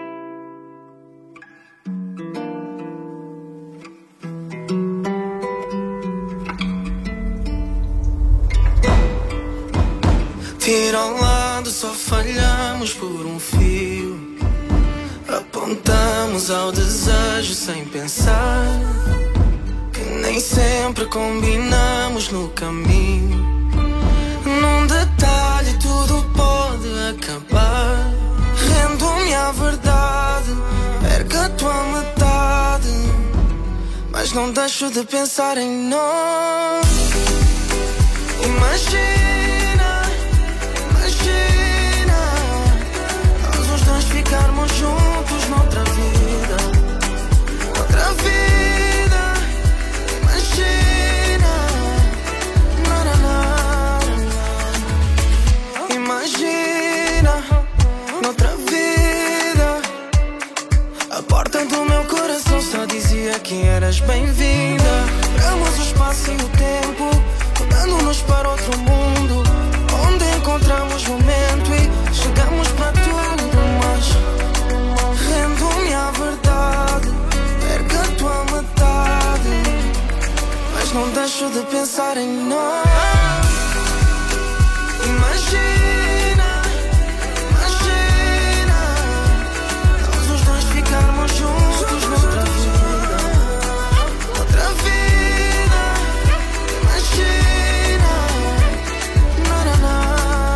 Speaker 23: Tira ao lado, só falhamos por um fio. Apontamos ao desejo sem pensar que nem sempre combinamos no caminho. Num detalhe tudo pode acabar. Rendo-me à verdade, perco a tua metade, mas não deixo de pensar em nós. Imagina, imagina. deixo de pensar em nós. Imagina, imagina nós os dois ficarmos juntos noutra vida, outra vida. Imagina, na, na, na,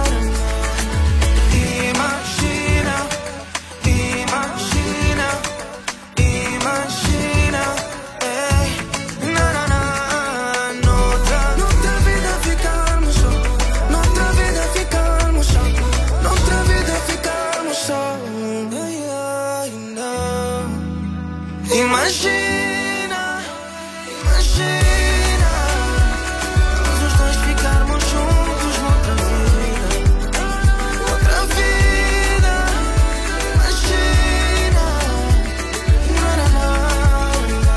Speaker 23: imagina, imagina, imagina, ei, na, na, na, noutra, noutra vida ficarmos só, noutra vida ficarmos só, noutra vida ficarmos só. Ai, ai, não. Imagina, imagina nós os dois ficarmos juntos noutra vida, outra vida. Imagina, na, na, na,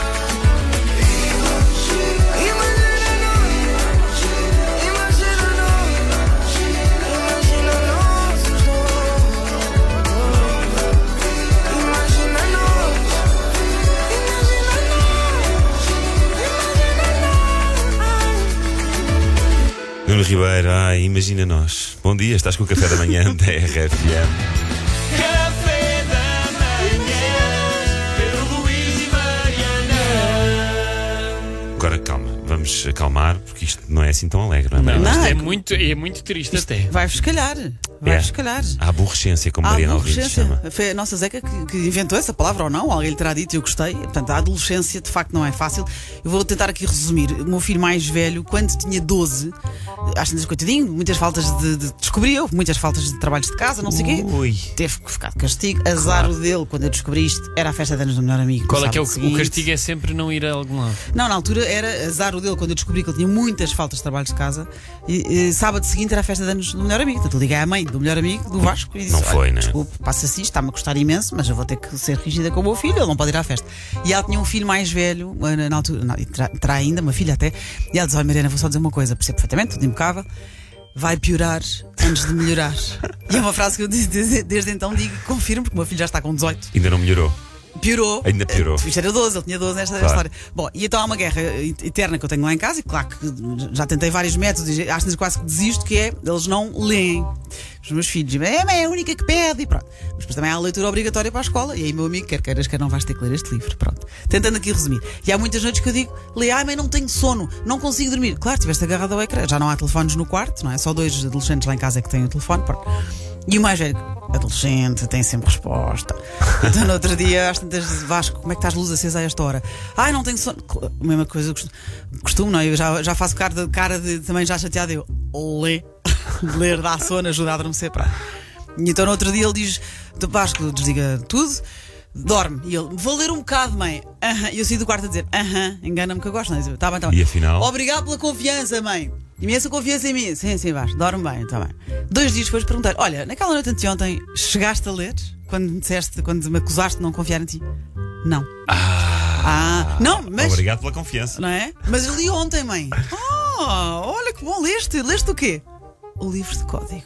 Speaker 23: imagina, imagina nós, imagina nós, imagina nós os dois, imagina nós, imagina nós.
Speaker 1: Nuno Ribeiro, ai, imagina nós. Bom dia, estás com o café da manhã da R F M.
Speaker 14: Café da manhã, Pedro Luís e Mariana.
Speaker 1: Agora calma, vamos acalmar, porque isto não é assim tão alegre, não é?
Speaker 10: Não,
Speaker 1: Mariana?
Speaker 10: isto
Speaker 2: Não,
Speaker 10: é
Speaker 2: é
Speaker 10: muito, é muito triste até.
Speaker 2: Vai-vos calhar. Vai-vos
Speaker 1: É.
Speaker 2: calhar.
Speaker 1: A aborrecência, como
Speaker 2: A
Speaker 1: Mariana Alvim
Speaker 2: adolescência.
Speaker 1: chama.
Speaker 2: Foi a nossa Zeca que, que inventou essa palavra ou não, alguém lhe terá dito e eu gostei. Portanto, a adolescência de facto não é fácil. Eu vou tentar aqui resumir. O meu filho mais velho, quando tinha doze, às tantas, coitadinho, muitas faltas de, de descobri eu, muitas faltas de trabalhos de casa, não sei o quê.
Speaker 1: Ui.
Speaker 2: Teve que ficar de castigo. Azar o dele, quando eu descobri isto, era a festa de anos do melhor amigo.
Speaker 10: Qual
Speaker 2: no
Speaker 10: é que é o,
Speaker 2: sábado
Speaker 10: o
Speaker 2: seguinte.
Speaker 10: castigo? É sempre não ir a algum lado.
Speaker 2: Não, na altura era azar o dele quando eu descobri que ele tinha muitas faltas de trabalhos de casa. E, e sábado seguinte era a festa de anos do melhor amigo. Portanto, eu liguei à mãe do melhor amigo, do Vasco, e disse:
Speaker 1: Não foi,
Speaker 2: "Olha,
Speaker 1: né?
Speaker 2: desculpe, passa-se isto, está-me a custar imenso, mas eu vou ter que ser rígida com o meu filho, ele não pode ir à festa." E ela tinha um filho mais velho, na na altura, não, e terá, terá ainda, uma filha até, e ela disse: "Olha, Mariana, vou só dizer uma coisa, percebo perfeitamente, tudo impecável. Vai piorar antes de melhorar." E é uma frase que eu disse desde, desde então, digo, confirmo, porque o meu filho já está com dezoito.
Speaker 1: Ainda não melhorou.
Speaker 2: Piorou.
Speaker 1: Ainda piorou.
Speaker 2: Isto era doze, ele tinha doze nesta
Speaker 1: Claro.
Speaker 2: história. Bom, e então há uma guerra eterna que eu tenho lá em casa, e claro que já tentei vários métodos, e às vezes quase que desisto, que é, eles não leem. Os meus filhos dizem: "É, mãe, é a única que pede", e pronto. Mas depois também há a leitura obrigatória para a escola, e aí, meu amigo, quer queiras, quer não, vais ter que ler este livro. Pronto. Tentando aqui resumir. E há muitas noites que eu digo: "Lê, ai, mãe, não tenho sono, não consigo dormir." Claro, estiveste agarrado ao ecrã, já não há telefones no quarto, não é? Só dois adolescentes lá em casa é que têm o telefone. Pronto. E o mais velho, adolescente, tem sempre resposta. Então, no outro dia, às tantas, Vasco, como é que estás, luz acesa a esta hora? Ai, não tenho sono. A mesma coisa, costumo, não é? Eu já, já faço cara de, cara de também já chateada. Eu, lê. Ler dá sono, ajuda a adormecer. Pá. E então, no outro dia, ele diz: "Vasco, desliga tudo, dorme." E ele: "Vou ler um bocado, mãe." E eu saí do quarto a dizer: "Aham, engana-me que eu gosto." Não é? Tá bem, tá bem.
Speaker 1: E afinal?
Speaker 2: "Obrigado pela confiança, mãe. Imensa confiança em mim." "Sim, sim, Vasco, dorme bem, está bem." Dois dias depois perguntei: "Olha, naquela noite anteontem, chegaste a ler? Quando me disseste, quando me acusaste de não confiar em ti?" "Não."
Speaker 1: Ah,
Speaker 2: Ah, não, mas.
Speaker 1: Obrigado pela confiança.
Speaker 2: Não é? "Mas eu li ontem, mãe." "Ah, olha que bom, leste. Leste o quê?" "O livro de código."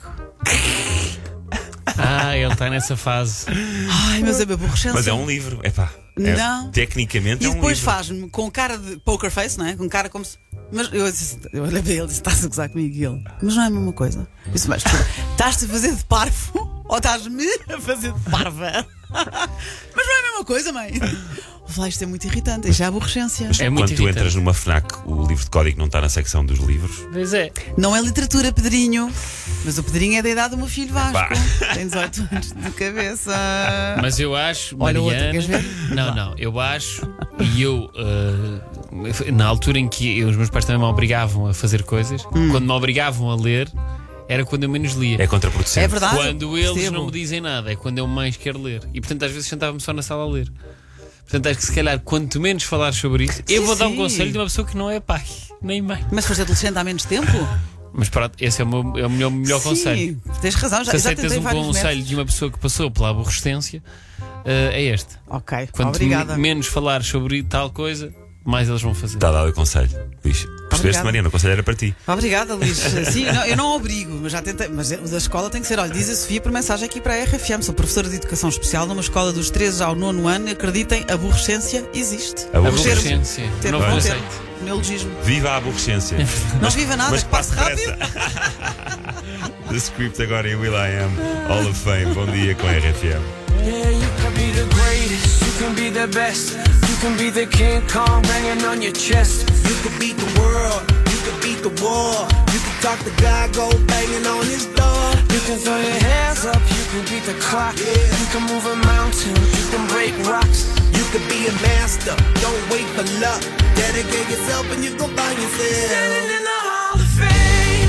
Speaker 10: Ah, ele está nessa fase.
Speaker 2: Ai, mas é aborrecência.
Speaker 1: Mas é um livro, epá, é,
Speaker 2: Não.
Speaker 1: tecnicamente
Speaker 2: E
Speaker 1: é um
Speaker 2: depois
Speaker 1: livro.
Speaker 2: faz-me com cara de poker face, não é? Com cara como se. Mas eu, disse, eu olhei para ele e disse: "Estás a gozar comigo?" E ele: "Mas não é a mesma coisa." Eu disse: "Mas desculpa, estás-te a fazer de parvo ou estás-me a fazer de parva?" "Mas não é a mesma coisa, mãe." Lá, isto é muito irritante, isto é aborrecência.
Speaker 1: Mas
Speaker 10: É
Speaker 1: quando
Speaker 10: muito
Speaker 1: tu
Speaker 10: irritante.
Speaker 1: entras numa FNAC, o livro de código não está na secção dos livros.
Speaker 10: Pois é.
Speaker 2: Não é literatura, Pedrinho. Mas o Pedrinho é da idade do meu filho Vasco.
Speaker 1: Pá.
Speaker 2: Tem dezoito anos de cabeça.
Speaker 10: Mas eu acho,
Speaker 2: Olha o outro,
Speaker 10: Mariana.
Speaker 2: queres ver?
Speaker 10: Não, não, eu acho, e eu, uh, na altura em que eu, os meus pais também me obrigavam a fazer coisas,
Speaker 2: Hum.
Speaker 10: quando me obrigavam a ler, era quando eu menos lia.
Speaker 1: É contraproducente.
Speaker 2: É verdade.
Speaker 10: Quando eles
Speaker 2: Percebo.
Speaker 10: não me dizem nada, é quando eu mais quero ler. E portanto, às vezes sentava-me só na sala a ler. Portanto, acho que se calhar, quanto menos falar sobre isso, eu
Speaker 2: Sim,
Speaker 10: vou dar um
Speaker 2: sim.
Speaker 10: conselho de uma pessoa que não é pai, nem mãe.
Speaker 2: Mas foste adolescente há menos tempo?
Speaker 10: Mas pronto, esse é o, meu, é o melhor, melhor
Speaker 2: Sim,
Speaker 10: conselho.
Speaker 2: tens razão, já,
Speaker 10: Se
Speaker 2: já
Speaker 10: aceitas
Speaker 2: tentei
Speaker 10: um
Speaker 2: vários
Speaker 10: conselho
Speaker 2: métodos.
Speaker 10: de uma pessoa que passou pela aborrecência, uh, é este.
Speaker 2: Ok,
Speaker 10: Quanto
Speaker 2: obrigada.
Speaker 10: me- menos falar sobre tal coisa, mais eles vão fazer.
Speaker 1: Está dado o conselho. Luís, percebeste,
Speaker 2: Obrigada.
Speaker 1: Mariana? O conselho era para ti.
Speaker 2: Obrigada, Luís. Sim, não, eu não obrigo, mas já tentei. Mas o da escola tem que ser: olha, diz a Sofia por mensagem aqui para a R F M. Sou professora de educação especial numa escola dos treze ao nono ano. Acreditem, aborrecência existe.
Speaker 1: Aborrecência.
Speaker 10: Aborrecência.
Speaker 2: Ter-
Speaker 10: Não
Speaker 2: ter-
Speaker 10: conceito.
Speaker 2: neologismo.
Speaker 1: Viva a aborrecência.
Speaker 2: Não viva nada,
Speaker 1: mas
Speaker 2: que passe
Speaker 1: passe
Speaker 2: rápido.
Speaker 1: The Script agora em Will I Am, Hall of Fame. Bom dia com a R F M.
Speaker 14: Yeah, you can be the greatest, you can be the best, you can be the King Kong banging on your chest.
Speaker 3: You can beat the world, you can beat the war, you can talk the guy, go banging on his door.
Speaker 14: You can throw your hands up, you can beat the clock, yeah. You can move a mountain, you can break rocks.
Speaker 3: You can be a master, don't wait for luck. Dedicate yourself and you gon' find yourself
Speaker 14: standing in the Hall of Fame.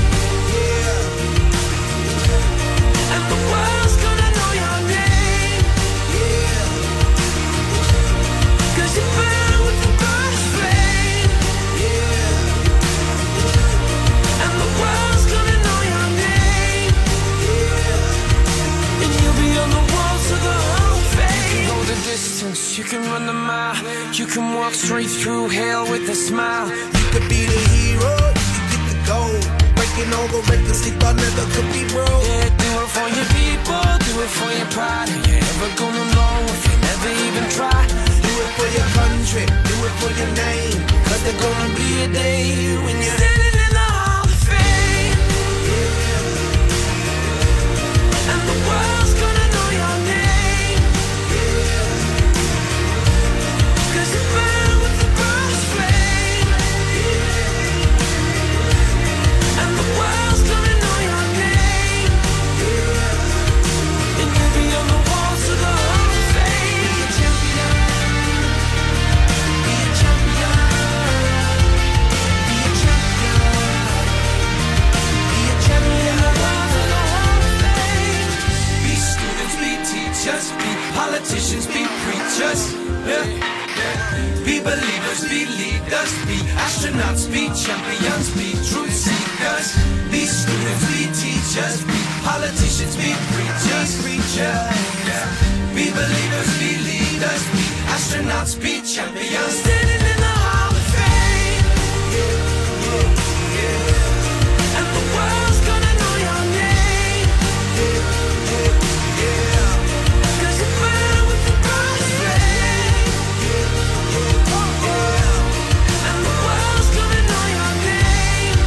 Speaker 14: Yeah. And the world's gonna know your name.
Speaker 3: Yeah.
Speaker 14: Cause you burn with the burst flame. Yeah. And the world's gonna know your name. Yeah. And you'll be on the walls of the Hall of Fame. You can go the distance, you can run the mile, you can walk straight through hell with a smile.
Speaker 3: You could be the hero, you can get the gold, breaking all the records they thought never could be broke.
Speaker 14: Yeah, do it for your people, do it for your pride. Are you ever gonna know if you never even try?
Speaker 3: Do it for your country, do it for your name, cause there's gonna be a day when you're
Speaker 14: standing in the Hall of Fame. Yeah. And the world's gonna know your name. Yeah. Cause you burn with the burst flame. Yeah. And the world's gonna know your name. Yeah. And you'll be on the walls of the Hall of Fame. Be a champion. Be a champion. Be a champion. Be a champion. In the walls of the Hall of Fame. Be students, be teachers, be politicians, be preachers. Yeah. Be believers, be leaders, be astronauts, be champions, be truth seekers. Be students, be teachers, be politicians, be preachers, preachers. Yeah. Be believers, be leaders, be astronauts, be champions. Standing in the Hall of Fame. Yeah, yeah, yeah. And the world's gonna know your name. Yeah, yeah, yeah. Cause you burn with the burst flame. And the world's gonna know your name.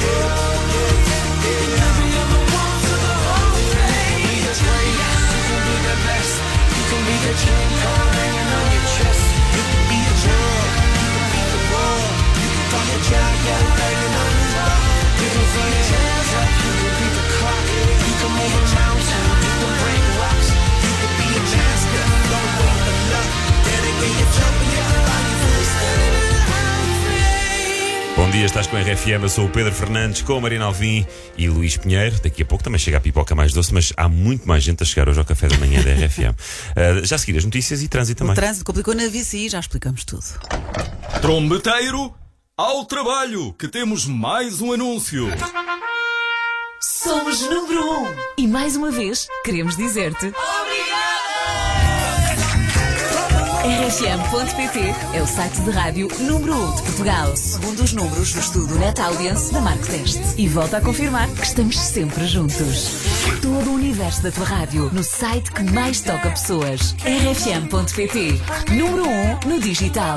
Speaker 14: And you'll be on the walls of the Hall of Fame. Be the greatest, you can be the best, you can be the King Kong hanging on your chest.
Speaker 3: You can be a girl, you can beat the world, you can talk a giant banging on his door.
Speaker 14: You can throw your hands up, you can beat the clock, you can move a mountain, you can break rocks.
Speaker 3: You can be a master, don't wait for luck. Dedicate yourself and you can find yourself standing in the Hall of Fame.
Speaker 1: Bom dia, estás com a R F M, eu sou o Pedro Fernandes, com a Marina Alvim e Luís Pinheiro. Daqui a pouco também chega a pipoca mais doce, mas há muito mais gente a chegar hoje ao café da manhã da R F M. Uh, já a seguir as notícias e trânsito também.
Speaker 2: O trânsito complicou na V C I, já explicamos tudo.
Speaker 6: Trombeteiro, ao trabalho, que temos mais um anúncio.
Speaker 4: Somos número um! E mais uma vez, queremos dizer-te... R F M ponto P T é o site de rádio número um de Portugal, segundo os números do estudo Net Audience da Marktest. E volta a confirmar que estamos sempre juntos. Todo o universo da tua rádio no site que mais toca pessoas. R F M ponto P T, número um no digital.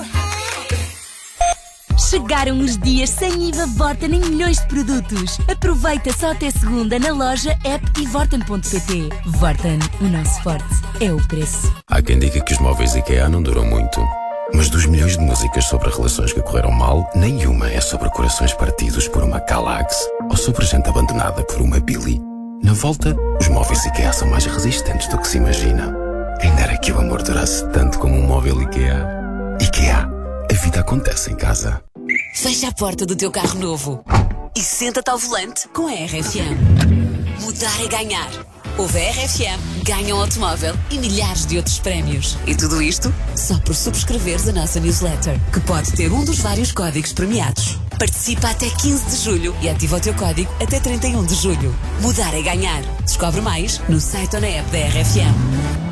Speaker 26: Chegaram os dias sem I V A Vorten em milhões de produtos. Aproveita só até segunda na loja, app e Vorten ponto P T. Vorten, o nosso forte é o preço.
Speaker 9: Há quem diga que os móveis IKEA não duram muito. Mas dos milhões de músicas sobre relações que correram mal, nenhuma é sobre corações partidos por uma Calax ou sobre gente abandonada por uma Billy. Na volta, os móveis IKEA são mais resistentes do que se imagina. Quem dera que o amor durasse tanto como um móvel IKEA. IKEA, a vida acontece em casa.
Speaker 4: Fecha a porta do teu carro novo e senta-te ao volante com a R F M. Mudar é ganhar. Ouve a R F M, ganha um automóvel e milhares de outros prémios. E tudo isto só por subscreveres a nossa newsletter, que pode ter um dos vários códigos premiados. Participa até quinze de julho e ativa o teu código até trinta e um de julho. Mudar é ganhar. Descobre mais no site ou na app da R F M.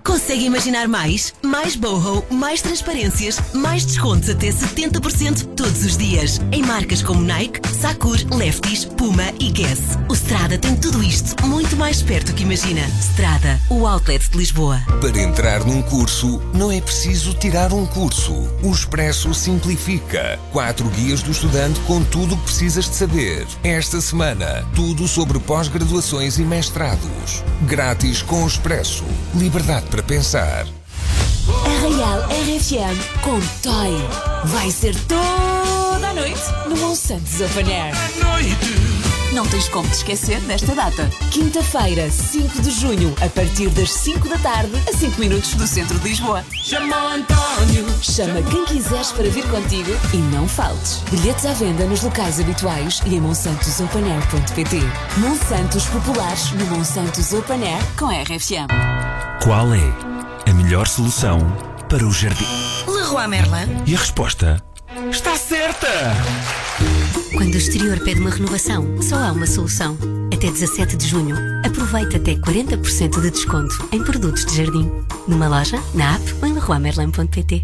Speaker 5: Consegue imaginar mais? Mais Boho, mais transparências, mais descontos até setenta por cento todos os dias. Em marcas como Nike, Sakur, Lefties, Puma e Guess. O Strada tem tudo isto muito mais perto que imagina. Strada, o outlet de Lisboa.
Speaker 11: Para entrar num curso, não é preciso tirar um curso. O Expresso simplifica. Quatro guias do estudante com tudo o que precisas de saber. Esta semana, tudo sobre pós-graduações e mestrados. Grátis com o Expresso. Liberdade para pensar.
Speaker 4: Arraial R F M com Toy. Vai ser toda a noite no Monsantos Open Air. Não tens como te esquecer desta data. Quinta-feira, cinco de junho, a partir das cinco da tarde, a cinco minutos do centro de Lisboa. Chama António. Chama quem quiseres para vir contigo e não faltes. Bilhetes à venda nos locais habituais e em monsantos open air ponto pt. Monsantos Populares no Monsantos Open Air com R F M.
Speaker 13: Qual é a melhor solução para o jardim?
Speaker 5: Leroy Merlin.
Speaker 13: E a resposta está certa!
Speaker 21: Quando o exterior pede uma renovação, só há uma solução. Até dezassete de junho, aproveita até quarenta por cento de desconto em produtos de jardim. Numa loja, na app ou em leroy merlin ponto pt.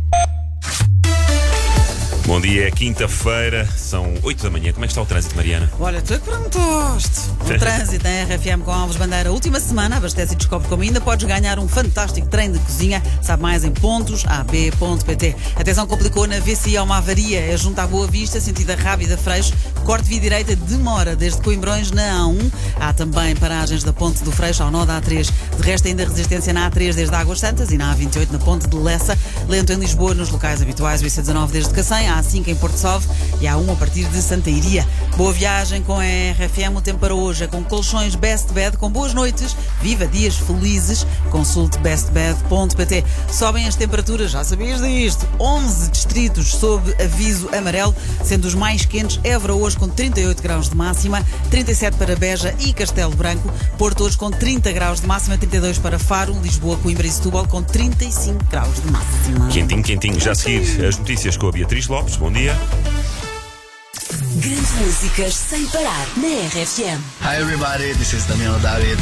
Speaker 1: Bom dia, é quinta-feira, são oito da manhã. Como é que está o trânsito, Mariana?
Speaker 2: Olha, tu é que perguntaste. O trânsito em R F M com Alves Bandeira. Última semana, abastece e descobre como ainda podes ganhar um fantástico trem de cozinha. Sabe mais em pontos a b ponto pt. Atenção, complicou na V C I, há uma avaria. É junto à Boa Vista, sentido Rábida Freixo. Corte via direita demora desde Coimbrões na A um. Há também paragens da Ponte do Freixo ao nó da A três. De resto, ainda resistência na A três desde Águas Santas e na A vinte e oito na Ponte de Lessa. Lento em Lisboa nos locais habituais. O I C dezanove desde Cacém. A cinco em Porto Salvo e a um a partir de Santa Iria. Boa viagem com a R F M. O tempo para hoje é com colchões Best Bed, com boas noites, viva dias felizes. Consulte best bed ponto pt. Sobem as temperaturas, já sabias disto. onze distritos sob aviso amarelo, sendo os mais quentes Évora hoje com trinta e oito graus de máxima, trinta e sete para Beja e Castelo Branco, Porto hoje com trinta graus de máxima, trinta e dois para Faro, Lisboa, Coimbra e Setúbal com trinta e cinco graus de máxima.
Speaker 1: Quentinho, quentinho. Já a seguir as notícias com a Beatriz Lopes. Bom dia.
Speaker 4: Grandes músicas sem parar na R F M.
Speaker 19: Hi everybody, this is Daniel David.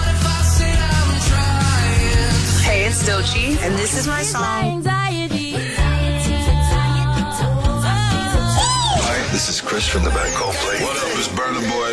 Speaker 22: Hey, it's Doechii, and this is my song.
Speaker 19: Hi, this is Chris from the band Coldplay. What up, it's Burna Boy.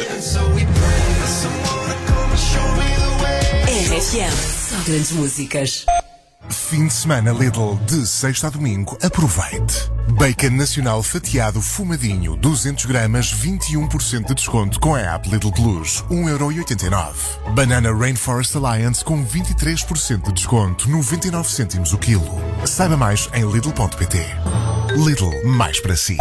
Speaker 4: R F M, só grandes músicas.
Speaker 12: Fim de semana Lidl, de sexta a domingo, aproveite. Bacon nacional fatiado fumadinho, duzentos gramas, vinte e um por cento de desconto com a app Lidl Plus, um euro e oitenta e nove. Banana Rainforest Alliance com vinte e três por cento de desconto, noventa e nove cêntimos o quilo. Saiba mais em lidl ponto pt. Lidl, mais para si.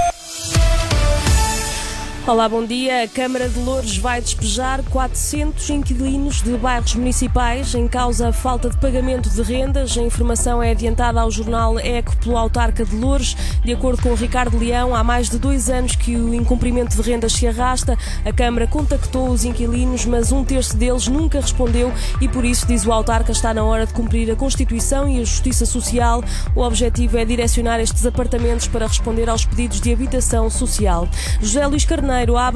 Speaker 24: Olá, bom dia. A Câmara de Loures vai despejar quatrocentos inquilinos de bairros municipais em causa a falta de pagamento de rendas. A informação é adiantada ao jornal Eco pelo autarca de Loures. De acordo com o Ricardo Leão, há mais de dois anos que o incumprimento de rendas se arrasta. A Câmara contactou os inquilinos, mas um terço deles nunca respondeu e por isso, diz o autarca, está na hora de cumprir a Constituição e a Justiça Social. O objetivo é direcionar estes apartamentos para responder aos pedidos de habitação social. José Luís Carneiro abre